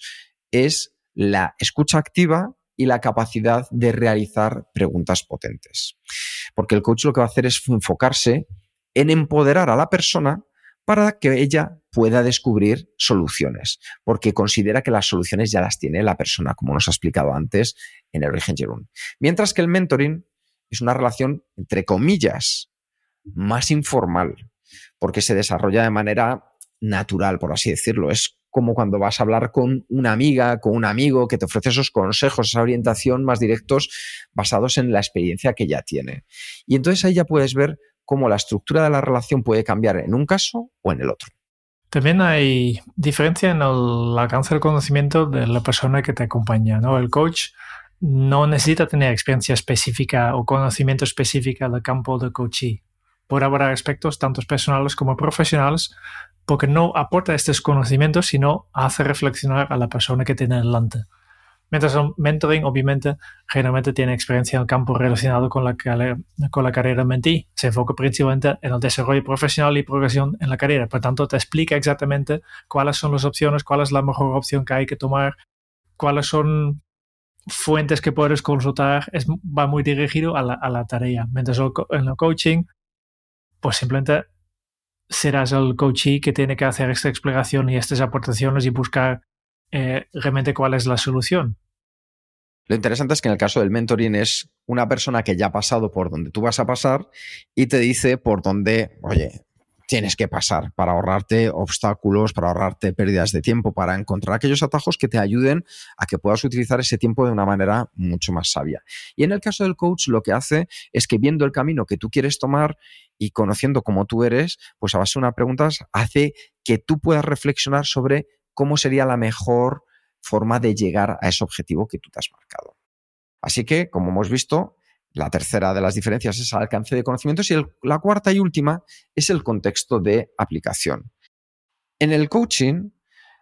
es la escucha activa y la capacidad de realizar preguntas potentes. Porque el coach lo que va a hacer es enfocarse en empoderar a la persona para que ella pueda descubrir soluciones, porque considera que las soluciones ya las tiene la persona, como nos ha explicado antes en el origen Jeroen. Mientras que el mentoring es una relación, entre comillas, más informal, porque se desarrolla de manera natural, por así decirlo. Es como cuando vas a hablar con una amiga, con un amigo que te ofrece esos consejos, esa orientación más directos basados en la experiencia que ya tiene. Y entonces ahí ya puedes ver cómo la estructura de la relación puede cambiar en un caso o en el otro. También hay diferencia en el alcance del conocimiento de la persona que te acompaña, ¿no? El coach no necesita tener experiencia específica o conocimiento específico del campo de coaching. Puede haber aspectos tanto personales como profesionales, porque no aporta estos conocimientos, sino hace reflexionar a la persona que tiene delante. Mientras el mentoring, obviamente, generalmente tiene experiencia en el campo relacionado con la, con la carrera mentí. Se enfoca principalmente en el desarrollo profesional y progresión en la carrera. Por tanto, te explica exactamente cuáles son las opciones, cuál es la mejor opción que hay que tomar, cuáles son fuentes que puedes consultar. Es, va muy dirigido a la, a la tarea. Mientras el, en el coaching, pues simplemente serás el coachee que tiene que hacer esta explicación y estas aportaciones y buscar eh, realmente cuál es la solución. Lo interesante es que en el caso del mentoring es una persona que ya ha pasado por donde tú vas a pasar y te dice por dónde, oye, tienes que pasar para ahorrarte obstáculos, para ahorrarte pérdidas de tiempo, para encontrar aquellos atajos que te ayuden a que puedas utilizar ese tiempo de una manera mucho más sabia. Y en el caso del coach, lo que hace es que viendo el camino que tú quieres tomar y conociendo cómo tú eres, pues a base de unas preguntas hace que tú puedas reflexionar sobre cómo sería la mejor forma de llegar a ese objetivo que tú te has marcado. Así que, como hemos visto, la tercera de las diferencias es el alcance de conocimientos y el, la cuarta y última es el contexto de aplicación. En el coaching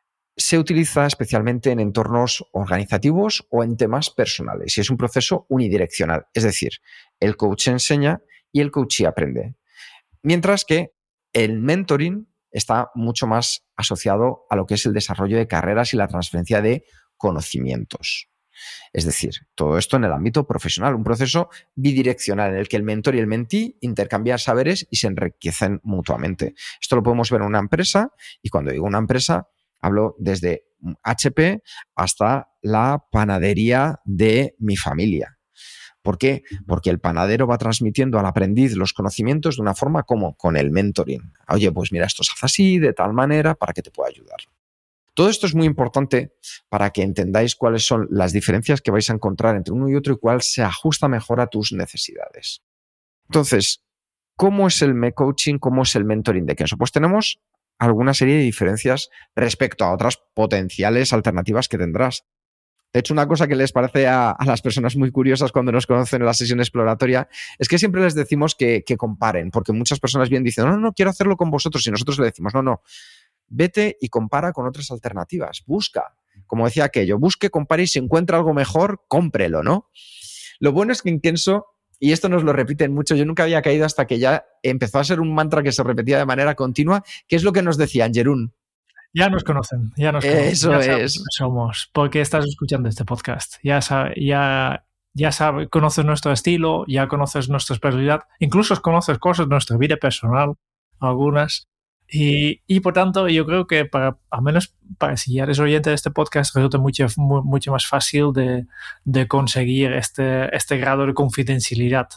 se utiliza especialmente en entornos organizativos o en temas personales y es un proceso unidireccional, es decir, el coach enseña y el coachee aprende. Mientras que el mentoring está mucho más asociado a lo que es el desarrollo de carreras y la transferencia de conocimientos. Es decir, todo esto en el ámbito profesional, un proceso bidireccional en el que el mentor y el mentee intercambian saberes y se enriquecen mutuamente. Esto lo podemos ver en una empresa y cuando digo una empresa hablo desde H P hasta la panadería de mi familia. ¿Por qué? Porque el panadero va transmitiendo al aprendiz los conocimientos de una forma como con el mentoring. Oye, pues mira, esto se hace así, de tal manera, para que te pueda ayudar. Todo esto es muy importante para que entendáis cuáles son las diferencias que vais a encontrar entre uno y otro y cuál se ajusta mejor a tus necesidades. Entonces, ¿cómo es el coaching? ¿Cómo es el mentoring de Kenso? Pues tenemos alguna serie de diferencias respecto a otras potenciales alternativas que tendrás. De hecho, una cosa que les parece a, a las personas muy curiosas cuando nos conocen en la sesión exploratoria es que siempre les decimos que, que comparen, porque muchas personas vienen diciendo, no, no, quiero hacerlo con vosotros, y nosotros le decimos, no, no, vete y compara con otras alternativas, busca, como decía aquello, busque, compare y si encuentra algo mejor, cómprelo, ¿no? Lo bueno es que en Kenso, y esto nos lo repiten mucho, yo nunca había caído hasta que ya empezó a ser un mantra que se repetía de manera continua, que es lo que nos decían, Jeroen. Ya nos conocen, ya nos conocen. Eso ya sabes es. que somos, porque estás escuchando este podcast. Ya sabes, ya, ya sabes, conoces nuestro estilo, ya conoces nuestra personalidad, incluso conoces cosas de nuestra vida personal, algunas. Y, y por tanto, yo creo que para, al menos para si ya eres oyente de este podcast, resulta mucho, muy, mucho más fácil de, de conseguir este, este grado de confidencialidad.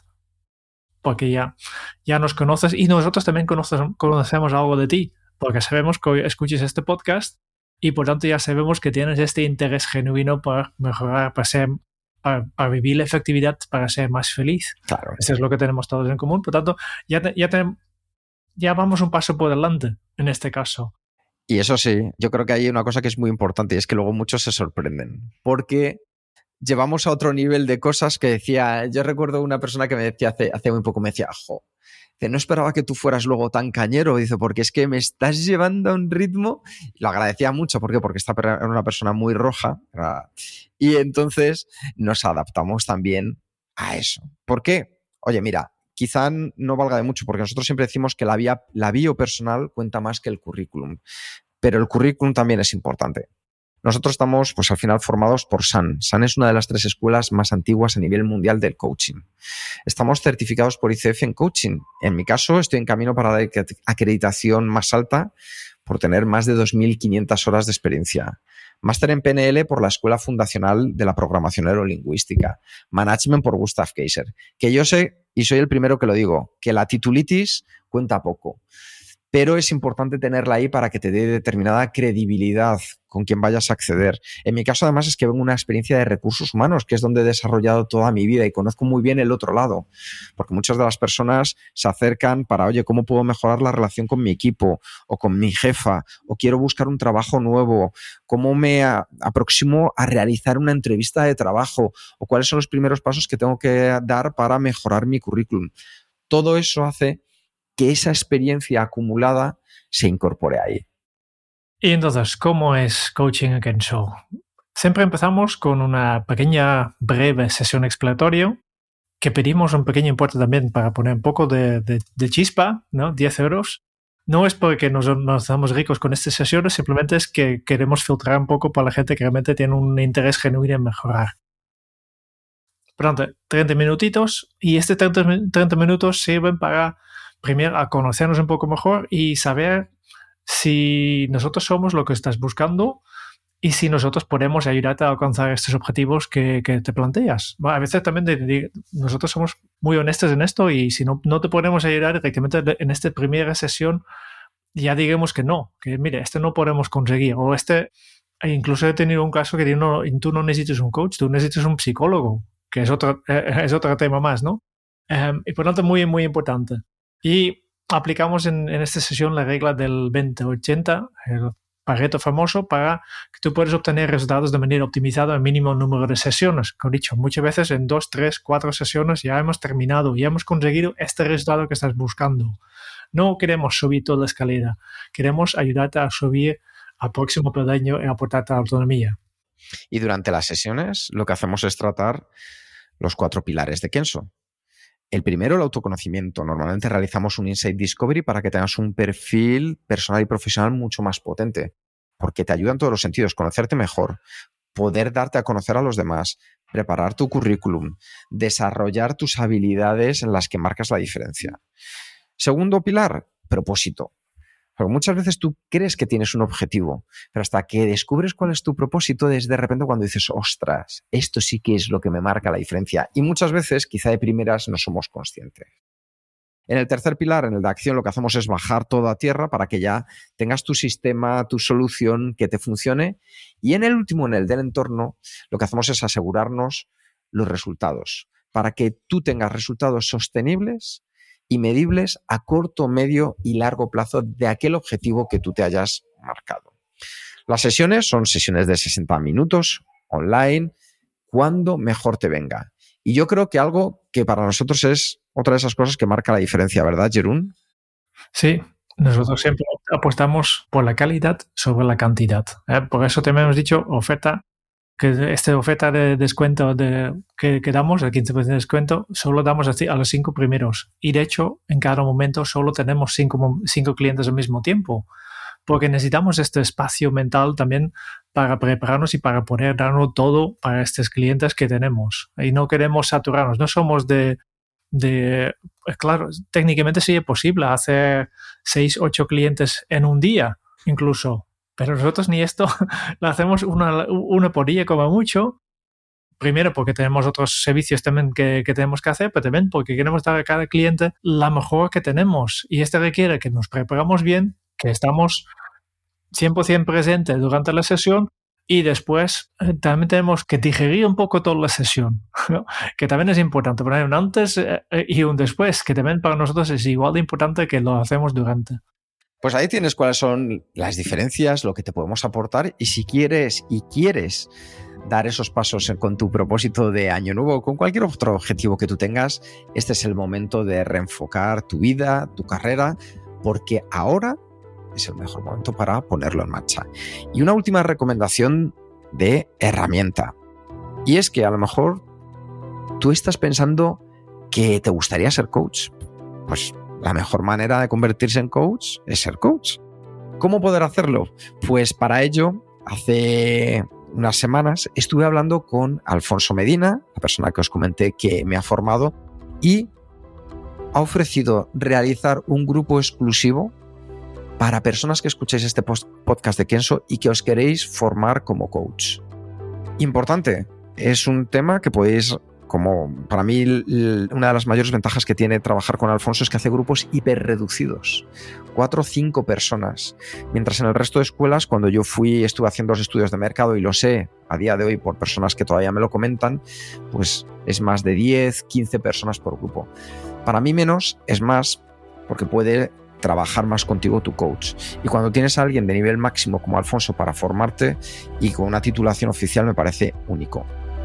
Porque ya, ya nos conoces y nosotros también conoces, conocemos algo de ti. Porque sabemos que escuches este podcast y por tanto ya sabemos que tienes este interés genuino para mejorar, para, ser, para, para vivir la efectividad, para ser más feliz. Claro. Eso es lo que tenemos todos en común. Por tanto, ya, te, ya, te, ya vamos un paso por delante en este caso. Y eso sí, yo creo que hay una cosa que es muy importante y es que luego muchos se sorprenden. Porque llevamos a otro nivel de cosas que decía, yo recuerdo una persona que me decía hace, hace muy poco, me decía, jo, no esperaba que tú fueras luego tan cañero, dice, porque es que me estás llevando a un ritmo, y lo agradecía mucho, ¿por qué? Porque esta era una persona muy roja, y entonces nos adaptamos también a eso. ¿Por qué? Oye, mira, quizá no valga de mucho, porque nosotros siempre decimos que la, vía, la bio personal cuenta más que el currículum, pero el currículum también es importante. Nosotros estamos, pues al final, formados por S A N. S A N es una de las tres escuelas más antiguas a nivel mundial del coaching. Estamos certificados por I C F en coaching. En mi caso, estoy en camino para la acreditación más alta por tener más de dos mil quinientas horas de experiencia. Máster en P N L por la Escuela Fundacional de la Programación Neurolingüística. Management por Gustav Kaiser. Que yo sé, y soy el primero que lo digo, que la titulitis cuenta poco. Pero es importante tenerla ahí para que te dé determinada credibilidad con quien vayas a acceder. En mi caso, además, es que vengo de una experiencia de recursos humanos, que es donde he desarrollado toda mi vida y conozco muy bien el otro lado, porque muchas de las personas se acercan para, oye, ¿cómo puedo mejorar la relación con mi equipo o con mi jefa? O quiero buscar un trabajo nuevo. ¿Cómo me a, aproximo a realizar una entrevista de trabajo? ¿O cuáles son los primeros pasos que tengo que dar para mejorar mi currículum? Todo eso hace que esa experiencia acumulada se incorpore ahí. Y entonces, ¿cómo es Coaching a Kenso? Siempre empezamos con una pequeña, breve sesión exploratoria que pedimos un pequeño importe también para poner un poco de, de, de chispa, ¿no? diez euros. No es porque nos, nos damos ricos con estas sesiones, simplemente es que queremos filtrar un poco para la gente que realmente tiene un interés genuino en mejorar. Pronto, treinta minutitos, y estos treinta, treinta minutos sirven para, primero, a conocernos un poco mejor y saber si nosotros somos lo que estás buscando y si nosotros podemos ayudarte a alcanzar estos objetivos que, que te planteas. Bueno, a veces también de, de, nosotros somos muy honestos en esto y si no, no te podemos ayudar directamente en esta primera sesión, ya digamos que no, que mire, este no podemos conseguir. O este, incluso he tenido un caso que no, tú no necesitas un coach, tú necesitas un psicólogo, que es otro, eh, es otro tema más, ¿no? Um, y por lo tanto, muy, muy importante. Y aplicamos en, en esta sesión la regla del veinte ochenta, el Pareto famoso, para que tú puedas obtener resultados de manera optimizada al mínimo número de sesiones. Como he dicho, muchas veces en dos, tres, cuatro sesiones ya hemos terminado, ya hemos conseguido este resultado que estás buscando. No queremos subir toda la escalera, queremos ayudarte a subir al próximo peldaño y aportarte autonomía. Y durante las sesiones lo que hacemos es tratar los cuatro pilares de Kenso. El primero, el autoconocimiento. Normalmente realizamos un Insight Discovery para que tengas un perfil personal y profesional mucho más potente, porque te ayuda en todos los sentidos, conocerte mejor, poder darte a conocer a los demás, preparar tu currículum, desarrollar tus habilidades en las que marcas la diferencia. Segundo pilar, propósito. Porque muchas veces tú crees que tienes un objetivo, pero hasta que descubres cuál es tu propósito es de repente cuando dices, ostras, esto sí que es lo que me marca la diferencia. Y muchas veces, quizá de primeras, no somos conscientes. En el tercer pilar, en el de acción, lo que hacemos es bajar todo a tierra para que ya tengas tu sistema, tu solución que te funcione. Y en el último, en el del entorno, lo que hacemos es asegurarnos los resultados, para que tú tengas resultados sostenibles y medibles a corto, medio y largo plazo de aquel objetivo que tú te hayas marcado. Las sesiones son sesiones de sesenta minutos, online, cuando mejor te venga. Y yo creo que algo que para nosotros es otra de esas cosas que marca la diferencia, ¿verdad, Jeroen? Sí, nosotros siempre apostamos por la calidad sobre la cantidad. ¿eh? Por eso también hemos dicho oferta, que esta oferta de descuento de, que, que damos, el quince por ciento de descuento, solo damos a los cinco primeros. Y de hecho, en cada momento solo tenemos cinco, cinco clientes al mismo tiempo. Porque necesitamos este espacio mental también para prepararnos y para poder darnos todo para estos clientes que tenemos. Y no queremos saturarnos. No somos de... de claro, técnicamente sí es posible hacer seis, ocho clientes en un día, incluso. Pero nosotros ni esto lo hacemos una, una por día como mucho. Primero porque tenemos otros servicios también que, que tenemos que hacer, pero también porque queremos dar a cada cliente la mejor que tenemos. Y esto requiere que nos preparamos bien, que estamos cien por ciento presentes durante la sesión y después eh, también tenemos que digerir un poco toda la sesión, ¿no? Que también es importante. Poner un antes eh, y un después, que también para nosotros es igual de importante que lo hacemos durante. Pues ahí tienes cuáles son las diferencias, lo que te podemos aportar y si quieres y quieres dar esos pasos con tu propósito de año nuevo o con cualquier otro objetivo que tú tengas, este es el momento de reenfocar tu vida, tu carrera, porque ahora es el mejor momento para ponerlo en marcha. Y una última recomendación de herramienta, y es que a lo mejor tú estás pensando que te gustaría ser coach. Pues la mejor manera de convertirse en coach es ser coach. ¿Cómo poder hacerlo? Pues para ello, hace unas semanas estuve hablando con Alfonso Medina, la persona que os comenté que me ha formado, y ha ofrecido realizar un grupo exclusivo para personas que escucháis este podcast de Kenso y que os queréis formar como coach. Importante, es un tema que podéis, como para mí una de las mayores ventajas que tiene trabajar con Alfonso es que hace grupos hiperreducidos, cuatro o cinco personas, mientras en el resto de escuelas, cuando yo fui, estuve haciendo los estudios de mercado y lo sé a día de hoy por personas que todavía me lo comentan, pues es más de diez, quince personas por grupo. Para mí menos es más porque puede trabajar más contigo tu coach. Y cuando tienes a alguien de nivel máximo como Alfonso para formarte y con una titulación oficial me parece único.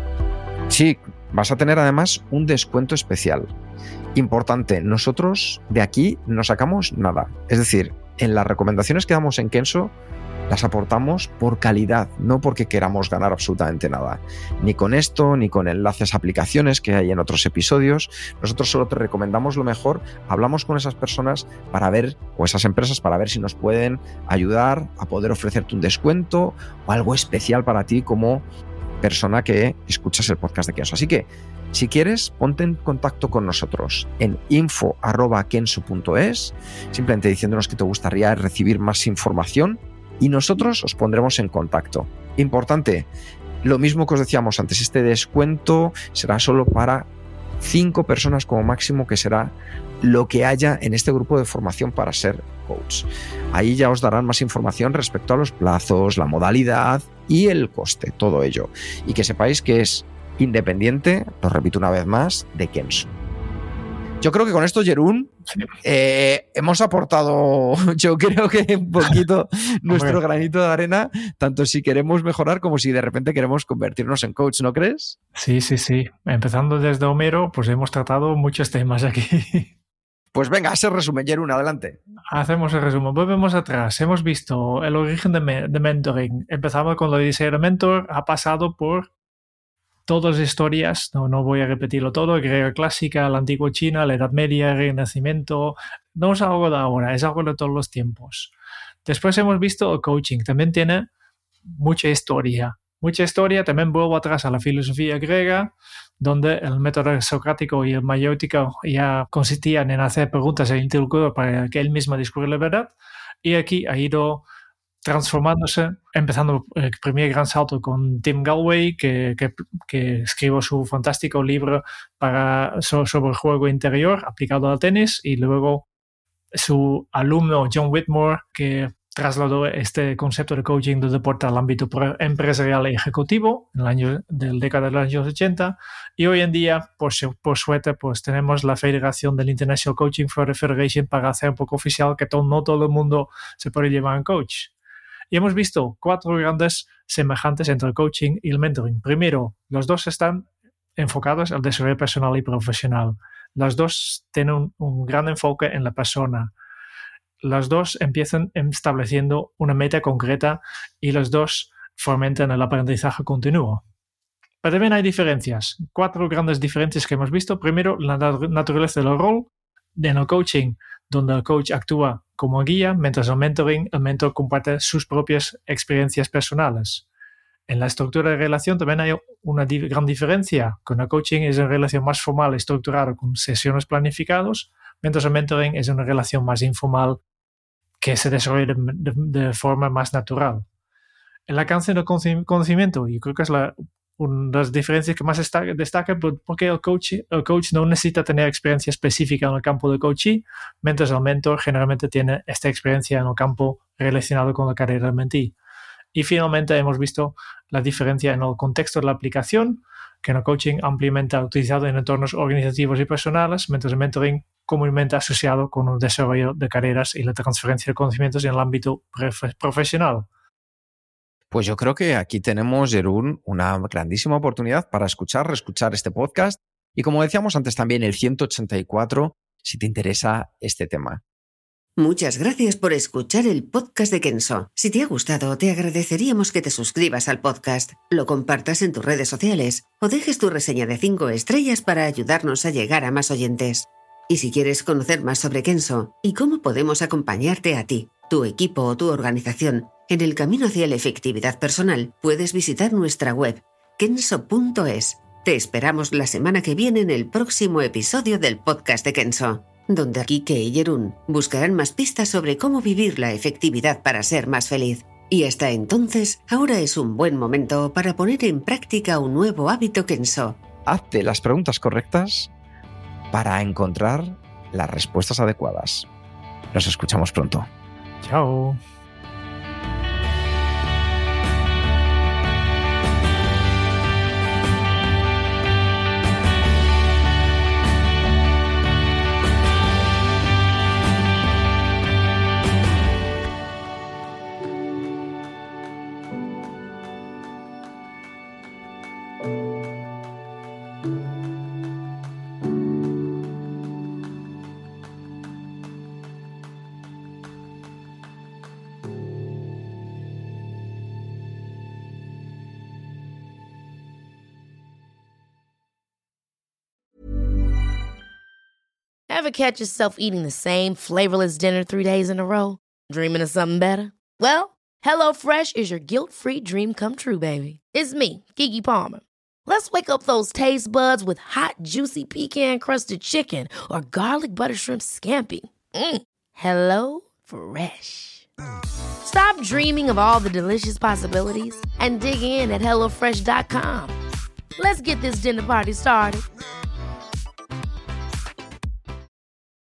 Sí, vas a tener además un descuento especial. Importante, nosotros de aquí no sacamos nada. Es decir, en las recomendaciones que damos en Kenso las aportamos por calidad, no porque queramos ganar absolutamente nada. Ni con esto, ni con enlaces a aplicaciones que hay en otros episodios. Nosotros solo te recomendamos lo mejor, hablamos con esas personas para ver, o esas empresas, para ver si nos pueden ayudar a poder ofrecerte un descuento o algo especial para ti como persona que escuchas el podcast de Kenso. Así que, si quieres, ponte en contacto con nosotros en info arroba kenso punto es, simplemente diciéndonos que te gustaría recibir más información y nosotros os pondremos en contacto. Importante, lo mismo que os decíamos antes, este descuento será solo para cinco personas como máximo, que será lo que haya en este grupo de formación para ser coach. Ahí ya os darán más información respecto a los plazos, la modalidad y el coste, todo ello. Y que sepáis que es independiente, lo repito una vez más, de Kenso. Yo creo que con esto, Jeroen, eh, hemos aportado, yo creo que un poquito nuestro granito de arena, tanto si queremos mejorar como si de repente queremos convertirnos en coach, ¿no crees? Sí, sí, sí. Empezando desde Homero, pues hemos tratado muchos temas aquí. Pues venga, ese resumen, Jeroen, adelante. Hacemos el resumen. Volvemos atrás. Hemos visto el origen de, me de mentoring. Empezamos con lo de ser mentor, ha pasado por todas las historias, no, no voy a repetirlo todo, griega clásica, la antigua China, la Edad Media, el Renacimiento. No es algo de ahora, es algo de todos los tiempos. Después hemos visto el coaching, también tiene mucha historia. Mucha historia, también vuelvo atrás a la filosofía griega, donde el método socrático y el mayéutico ya consistían en hacer preguntas al interlocutor para que él mismo descubra la verdad. Y aquí ha ido transformándose, empezando el primer gran salto con Tim Gallwey, que, que, que escribió su fantástico libro para, sobre el juego interior aplicado al tenis, y luego su alumno John Whitmore, que trasladó este concepto de coaching de deporte al ámbito empresarial y ejecutivo en el año del década de los años ochenta, y hoy en día, por, por suerte, pues tenemos la Federación del International Coaching Federation para hacer un poco oficial que todo, no todo el mundo se puede llevar en coach. Y hemos visto cuatro grandes semejantes entre el coaching y el mentoring. Primero, los dos están enfocados al desarrollo personal y profesional. Los dos tienen un, un gran enfoque en la persona. Los dos empiezan estableciendo una meta concreta y los dos fomentan el aprendizaje continuo. Pero también hay diferencias. Cuatro grandes diferencias que hemos visto. Primero, la naturaleza del rol. En el coaching, donde el coach actúa como guía, mientras el mentoring, el mentor comparte sus propias experiencias personales. En la estructura de relación también hay una di- gran diferencia. Con el coaching es una relación más formal y estructurada con sesiones planificadas, mientras el mentoring es una relación más informal que se desarrolla de, de, de forma más natural. El alcance del conocimiento, yo creo que es la, una de las diferencias que más destaca, destaca porque el coach, el coach no necesita tener experiencia específica en el campo de coaching, mientras el mentor generalmente tiene esta experiencia en el campo relacionado con la carrera del mentee. Y finalmente hemos visto la diferencia en el contexto de la aplicación, que en el coaching ampliamente utilizado en entornos organizativos y personales, mientras el mentoring comúnmente asociado con el desarrollo de carreras y la transferencia de conocimientos en el ámbito profesional. Pues yo creo que aquí tenemos, Jeroen, una grandísima oportunidad para escuchar, reescuchar este podcast y, como decíamos antes, también el ciento ochenta y cuatro, si te interesa este tema. Muchas gracias por escuchar el podcast de Kenso. Si te ha gustado, te agradeceríamos que te suscribas al podcast, lo compartas en tus redes sociales o dejes tu reseña de cinco estrellas para ayudarnos a llegar a más oyentes. Y si quieres conocer más sobre Kenso y cómo podemos acompañarte a ti, tu equipo o tu organización en el camino hacia la efectividad personal, puedes visitar nuestra web kenso punto es. Te esperamos la semana que viene en el próximo episodio del podcast de Kenso, donde Kike y Jeroen buscarán más pistas sobre cómo vivir la efectividad para ser más feliz. Y hasta entonces, ahora es un buen momento para poner en práctica un nuevo hábito Kenso. Hazte las preguntas correctas para encontrar las respuestas adecuadas. Nos escuchamos pronto. Chao. Ever catch yourself eating the same flavorless dinner three days in a row? Dreaming of something better? Well, HelloFresh is your guilt-free dream come true, baby. It's me, Keke Palmer. Let's wake up those taste buds with hot, juicy pecan-crusted chicken or garlic butter shrimp scampi. Mm. Hello Fresh. Stop dreaming of all the delicious possibilities and dig in at hello fresh dot com. Let's get this dinner party started.